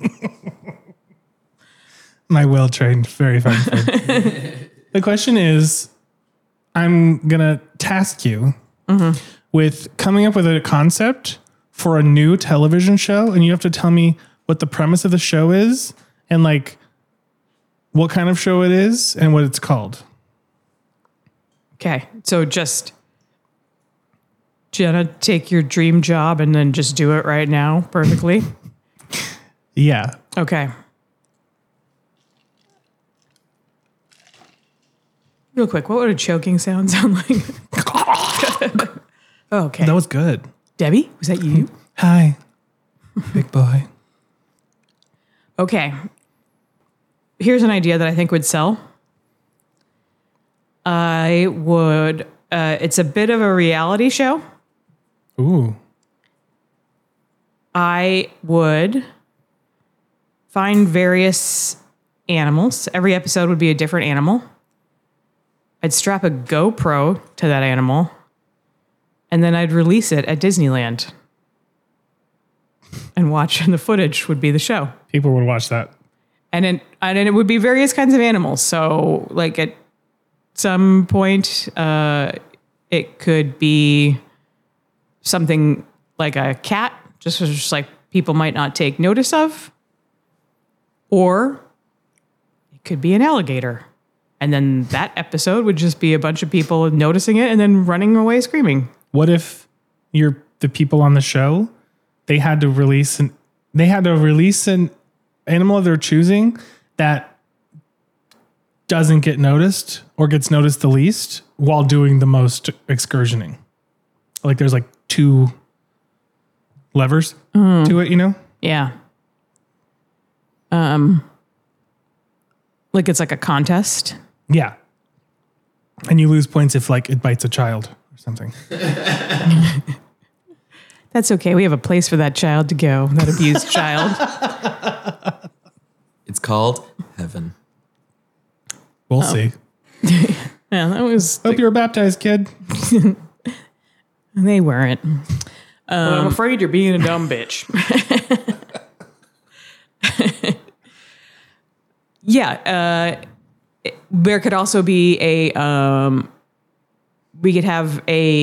my well-trained, very fine friend. The question is, I'm going to task you with coming up with a concept for a new television show, and you have to tell me what the premise of the show is and like what kind of show it is and what it's called. Okay, so just, Jenna, take your dream job and then just do it right now perfectly. Yeah. Okay. Real quick, what would a choking sound like? Okay. That was good. Debbie, was that you? Hi, big boy. Okay. Here's an idea that I think would sell. I would, it's a bit of a reality show. Ooh. I would find various animals. Every episode would be a different animal. I'd strap a GoPro to that animal and then I'd release it at Disneyland and watch, and the footage would be the show. People would watch that. And it would be various kinds of animals. So like at some point, it could be something like a cat, just like people might not take notice of. Or it could be an alligator. And then that episode would just be a bunch of people noticing it and then running away screaming. What if the people on the show, they had to release an animal of their choosing that doesn't get noticed or gets noticed the least while doing the most excursioning? Like there's like 2 levers to it, you know? Yeah. Like it's like a contest. Yeah. And you lose points if like it bites a child or something. That's okay. We have a place for that child to go, that abused child. It's called heaven. We'll see. Yeah, that was. Hope you were baptized, kid. They weren't. Well, I'm afraid you're being a dumb bitch. Yeah. There could also be we could have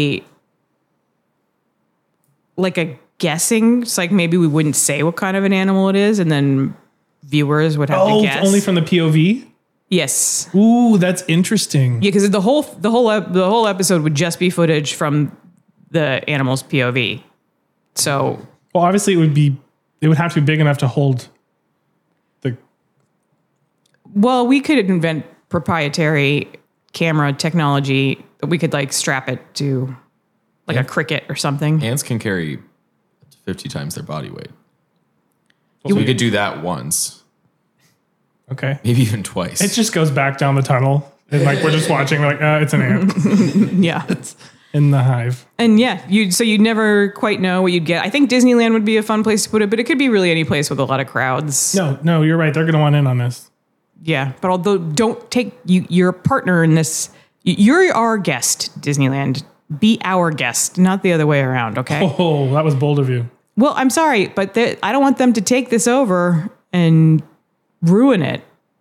like a guessing. It's like maybe we wouldn't say what kind of an animal it is, and then viewers would have to guess. Only from the POV? Yes. Ooh, that's interesting. Yeah, because the whole episode would just be footage from the animal's POV. So, Well, obviously it would have to be big enough to hold the. well, we could invent proprietary camera technology that we could like strap it to like a cricket or something. Ants can carry up to 50 times their body weight. So we could do that once, Okay. maybe even twice. It just goes back down the tunnel. And like we're just watching, we're like, it's an ant Yeah. in the hive. And yeah, you'd never quite know what you'd get. I think Disneyland would be a fun place to put it, but it could be really any place with a lot of crowds. No, you're right. They're going to want in on this. Yeah, but although don't take you're a partner in this. You're our guest, Disneyland. Be our guest, not the other way around, okay? Oh, that was bold of you. Well, I'm sorry, but I don't want them to take this over and ruin it.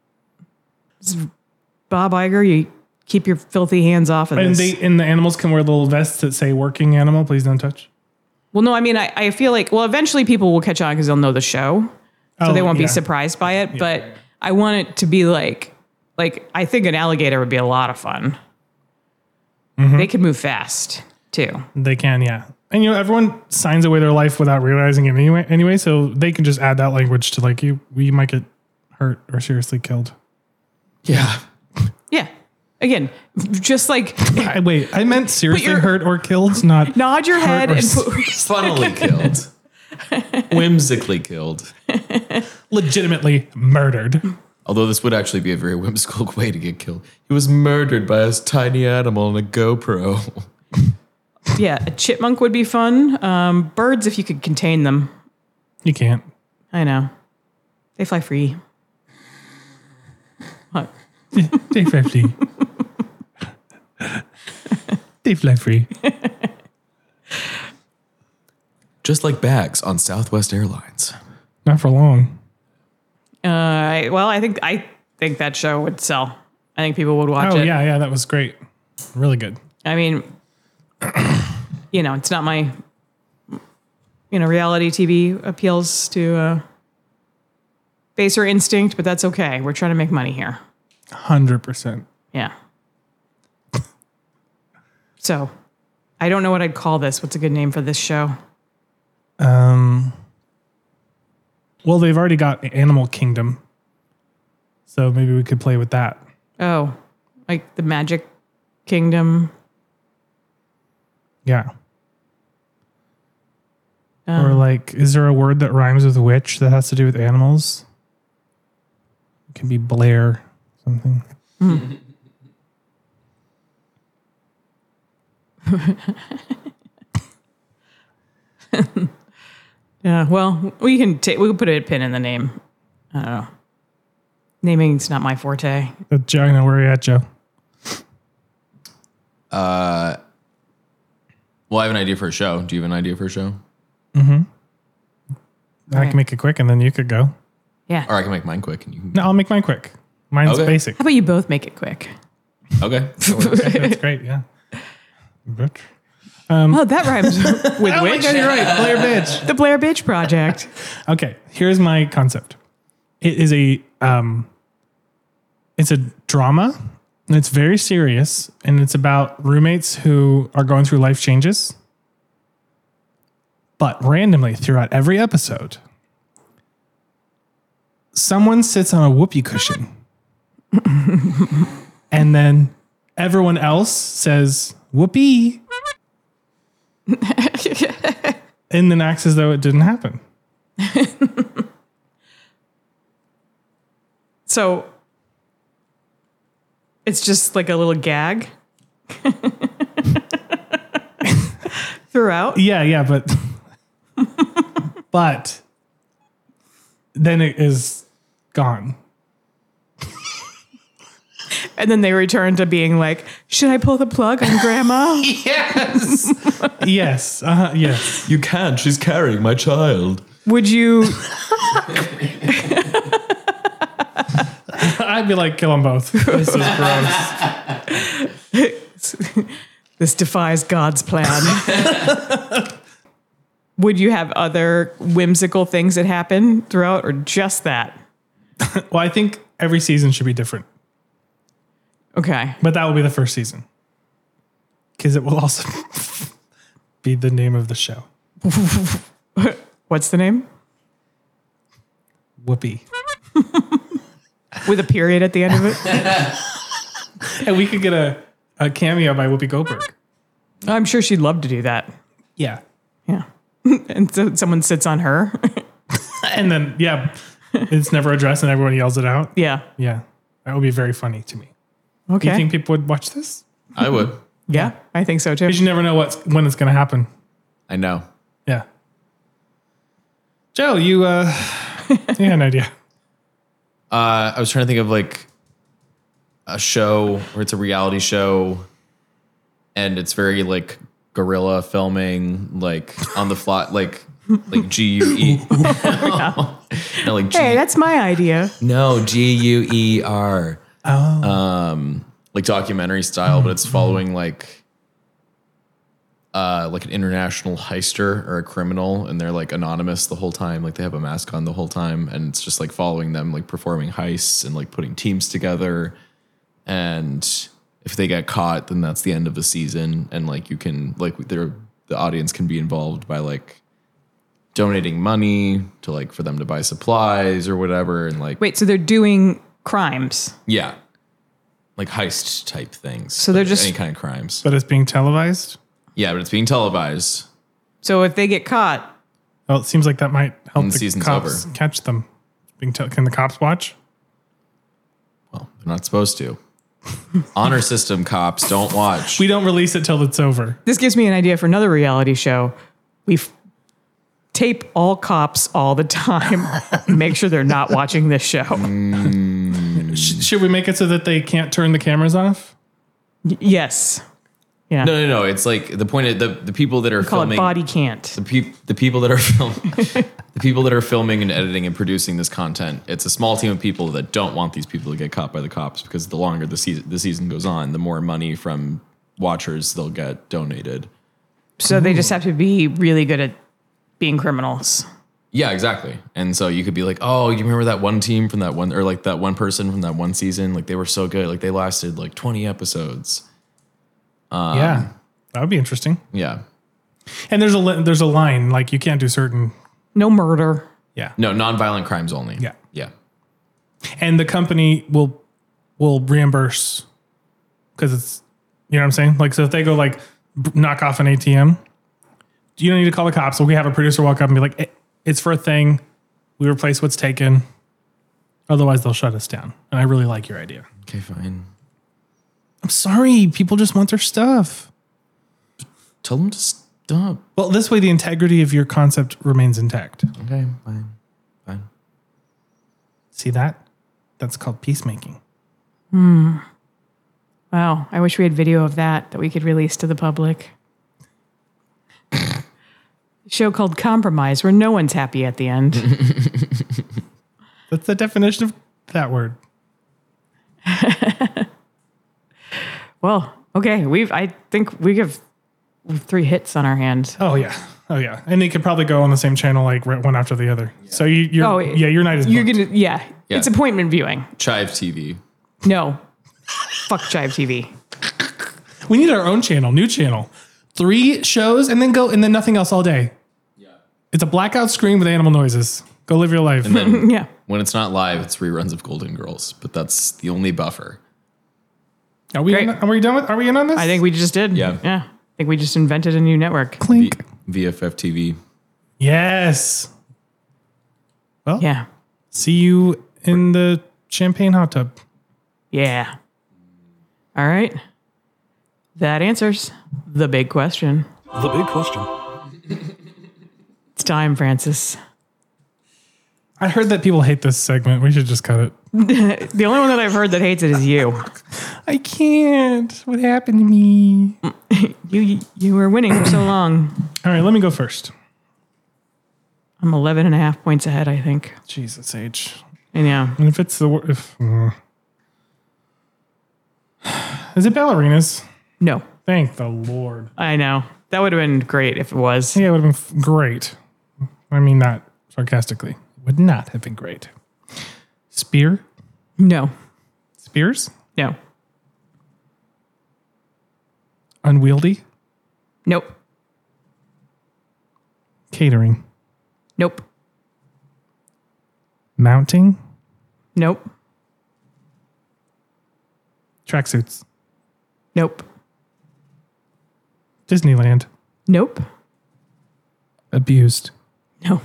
Bob Iger, you keep your filthy hands off of And this. the animals can wear little vests that say "working animal, please don't touch." Well, no, I mean, I feel like, well, eventually people will catch on because they'll know the show. So they won't be surprised by it. But I want it to be like I think an alligator would be a lot of fun. Mm-hmm. They can move fast too. They can, yeah. And everyone signs away their life without realizing it anyway, so they can just add that language to like you might get hurt or seriously killed. yeah. Yeah. Again, just like I meant seriously your- hurt or killed, not nod your hurt head or and put, Funnily killed. Whimsically killed. legitimately murdered. Although this would actually be a very whimsical way to get killed. He was murdered by a tiny animal on a GoPro. yeah, a chipmunk would be fun. Birds, if you could contain them. You can't. I know. They fly free. What? Day 50. They fly free. Just like bags on Southwest Airlines. Not for long. Well, I think that show would sell. I think people would watch Oh, it. yeah, that was great. Really good. I mean, it's not my, reality TV appeals to baser instinct, but that's okay. We're trying to make money here. 100%. Yeah. So, I don't know what I'd call this. What's a good name for this show? Well, they've already got Animal Kingdom. So maybe we could play with that. Oh, like the Magic Kingdom. Yeah. Or like, is there a word that rhymes with witch that has to do with animals? It can be Blair, something. Yeah, well, we can put a pin in the name. I don't know. Naming's not my forte. Joe, I know where you're at, Joe. Well, Well, I have an idea for a show. Do you have an idea for a show? I can make it quick and then you could go. Yeah. Or I can make mine quick and you can. No, I'll make mine quick. Mine's Okay. basic. How about you both make it quick? Okay. That's great. Yeah. Bitch. Oh, that rhymes with Oh my which? God, you're right. Blair Bitch. The Blair Bitch Project. Okay, here's my concept. It is it's a drama, and it's very serious, and it's about roommates who are going through life changes. But randomly throughout every episode, someone sits on a whoopee cushion, and then everyone else says whoopee, and then acts as though it didn't happen. So it's just like a little gag throughout. Yeah, but then it is gone. And then they return to being like, should I pull the plug on grandma? Yes. Yes, yes. You can't. She's carrying my child. Would you? I'd be like, kill them both. This is gross. This defies God's plan. Would you have other whimsical things that happen throughout or just that? Well, I think every season should be different, Okay. but that will be the first season because it will also be the name of the show. What's the name? Whoopee. With a period at the end of it? And we could get a cameo by Whoopi Goldberg. I'm sure she'd love to do that. Yeah. Yeah. And so someone sits on her. And then, yeah, it's never addressed and everyone yells it out. Yeah. Yeah. That would be very funny to me. Okay. Do you think people would watch this? I would. Yeah, I think so too. Because you never know when it's going to happen. I know. Yeah. Joe, you had an idea. I was trying to think of like a show where it's a reality show and it's very like guerrilla filming, like on the fly, like GUE. No, like Hey, that's my idea. No, GUER. Oh. Like documentary style, but it's following like an international heister or a criminal, and they're like anonymous the whole time. Like they have a mask on the whole time, and it's just like following them, like performing heists and like putting teams together. And if they get caught, then that's the end of the season. And like you can like the audience can be involved by like donating money to like for them to buy supplies or whatever. And like Wait, so they're doing crimes. yeah, like heist type things. So they're Like just- any kind of crimes. But it's being televised? Yeah, but it's being televised. So if they get caught, Well, it seems like that might help And the the season's cops over. catch them. Can the cops watch? Well, they're not supposed to. Honor system cops don't watch. We don't release it till it's over. this gives me an idea for another reality show. We tape all cops all the time. Make sure they're not watching this show. Should we make it so that they can't turn the cameras off? Yes. Yeah. No. It's like the point of the people that are Call filming it body can't. the people that are the people that are filming and editing and producing this content. It's a small team of people that don't want these people to get caught by the cops, because the longer the season goes on, the more money from watchers they'll get donated. So they just have to be really good at being criminals. Yeah, exactly. And so you could be like, oh, you remember that one team from that one, or like that one person from that one season? Like they were so good. Like they lasted like 20 episodes. Yeah, that would be interesting. Yeah. And there's a line, like you can't do certain. No murder. Yeah. No, nonviolent crimes only. Yeah. Yeah. And the company will reimburse because it's, you know what I'm saying? Like, so if they go like knock off an ATM, you don't need to call the cops. So we have a producer walk up and be like, it's for a thing. We replace what's taken. Otherwise they'll shut us down. And I really like your idea. Okay, fine. I'm sorry. People just want their stuff. Tell them to stop. Well, this way the integrity of your concept remains intact. Okay, fine. See that? That's called peacemaking. Wow. I wish we had video of that we could release to the public. show called Compromise where no one's happy at the end. That's the definition of that word. Well, okay. I think we have 3 hits on our hands. Oh yeah. And they could probably go on the same channel like one after the other. So your night is booked. You're gonna It's appointment viewing. Chive TV. No. Fuck Chive TV. We need our own channel, new channel. 3 shows and then nothing else all day. Yeah. It's a blackout screen with animal noises. Go live your life. And then Yeah. when it's not live, it's reruns of Golden Girls. But that's the only buffer. Are we Great. are we done with? Are we in on this? I think we just did. Yeah. Yeah. I think we just invented a new network. Clink. VFF TV. Yes. Well, Yeah. see you in the champagne hot tub. Yeah. All right. That answers the big question. The big question. It's time, Francis. I heard that people hate this segment. We should just cut it. The only one that I've heard that hates it is you. I can't. What happened to me? You were winning for so long. All right, let me go first. I'm 11 and a half points ahead, I think. Jesus H. And yeah. And if it's the is it ballerinas? No. Thank the Lord. I know. That would have been great if it was. Yeah, it would have been great. I mean, not sarcastically. It would not have been great. Spear? No. Spears? No. Unwieldy? Nope. Catering? Nope. Mounting? Nope. Tracksuits? Nope. Disneyland? Nope. Abused? No.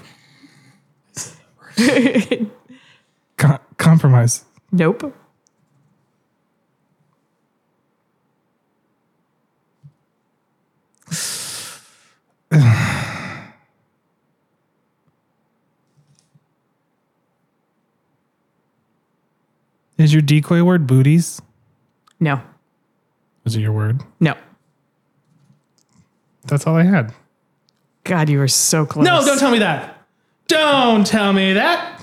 Compromise? Nope. Is your decoy word booties? No. Was it your word? No. That's all I had. God, you were so close. No, don't tell me that. Don't tell me that.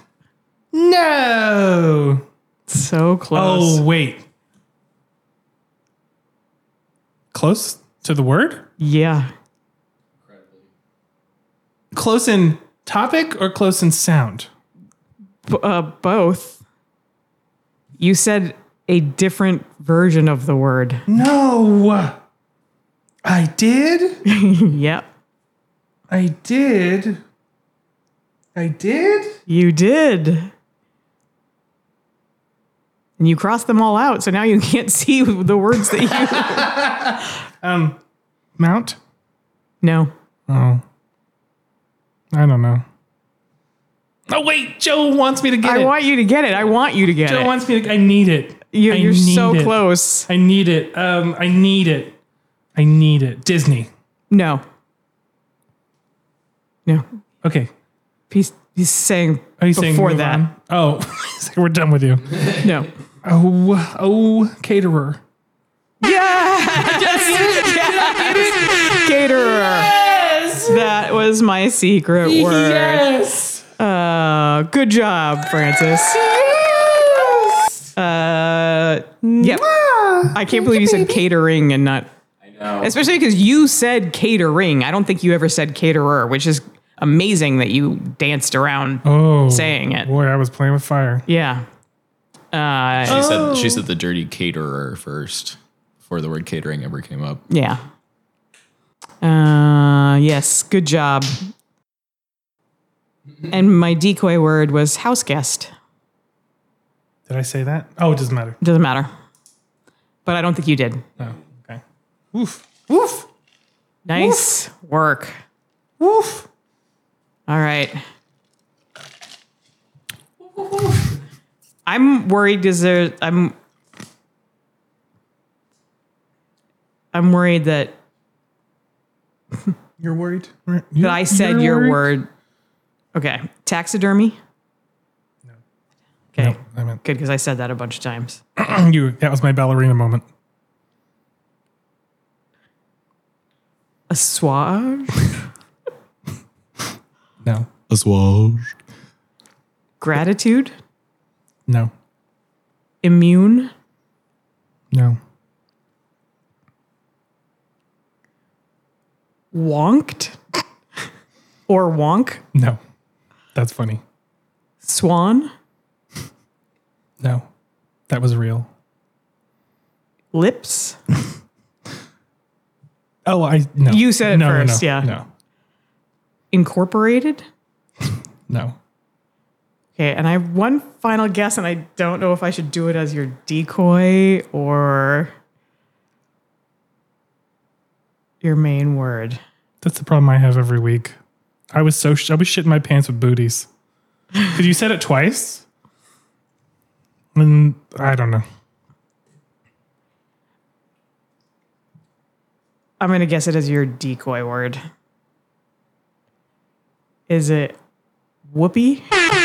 No. So close. Oh, wait. Close to the word? Yeah. Close in topic or close in sound? Both. You said a different version of the word. No. I did? Yep. I did? I did? You did. And you crossed them all out, so now you can't see the words that you... Mount? No. Oh. I don't know. Oh, wait. Joe wants me to get it. I want you to get it. I want you to get Joe it. wants me to... I need it. You're so need it. close. I need it. I need it. I need it. Disney. No. No. Okay. He's saying Are you saying before move that. on? Oh, we're done with you. No. Oh, caterer. Caterer. Yes. That was my secret word. Yes. Good job, Francis. Yep. I can't believe you said catering and not. I know. Especially because you said catering. I don't think you ever said caterer, which is amazing that you danced around saying it. Boy, I was playing with fire. Yeah. She said the dirty caterer first before the word catering ever came up. Yeah. Yes. Good job. And my decoy word was house guest. Did I say that? Oh, it doesn't matter. Doesn't matter. But I don't think you did. Oh, okay. Woof. Woof. Nice work. Woof. All right. I'm worried. I'm worried that You're worried? that I said your word. Okay. Taxidermy? No. Okay. No, I meant Good, because I said that a bunch of times. that was my ballerina moment. A swab? No. Assuage. Gratitude? No. Immune? No. Wonked? Or wonk? No. That's funny. Swan? No. That was real. Lips? Oh, no. You said it No, first, no, yeah. No. Incorporated? No. Okay, and I have one final guess, and I don't know if I should do it as your decoy or your main word. That's the problem I have every week. I was shitting my pants with booties. Because you said it twice. And I don't know. I'm going to guess it as your decoy word. Is it whoopee?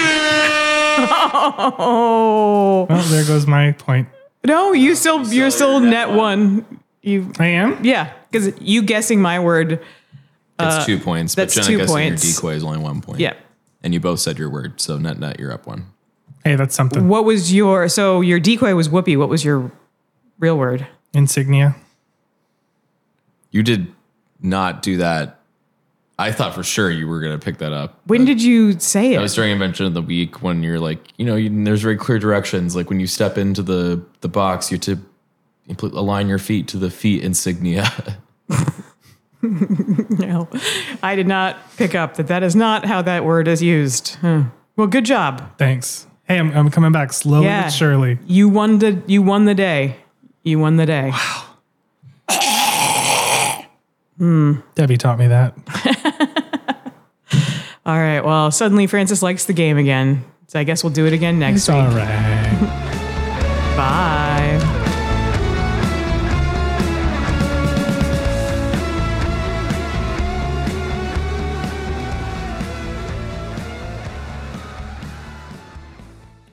Oh. Well, there goes my point. No, you're still net one. I am? Yeah, because you guessing my word. It's 2 points, but that's Jenna 2 guessing points. your decoy is only 1 point. Yeah. And you both said your word, so net, you're up 1. Hey, that's something. What was your decoy was whoopee. What was your real word? Insignia. You did not do that. I thought for sure you were going to pick that up. When did you say it? That was during Invention of the Week when you're like, there's very clear directions. Like when you step into the box, you have to align your feet to the feet insignia. No, I did not pick up that is not how that word is used. Well, good job. Thanks. Hey, I'm coming back slowly but surely. You won the day. You won the day. Wow. Debbie taught me that. All right. Well, suddenly Francis likes the game again. So I guess we'll do it again next week. All right. Bye.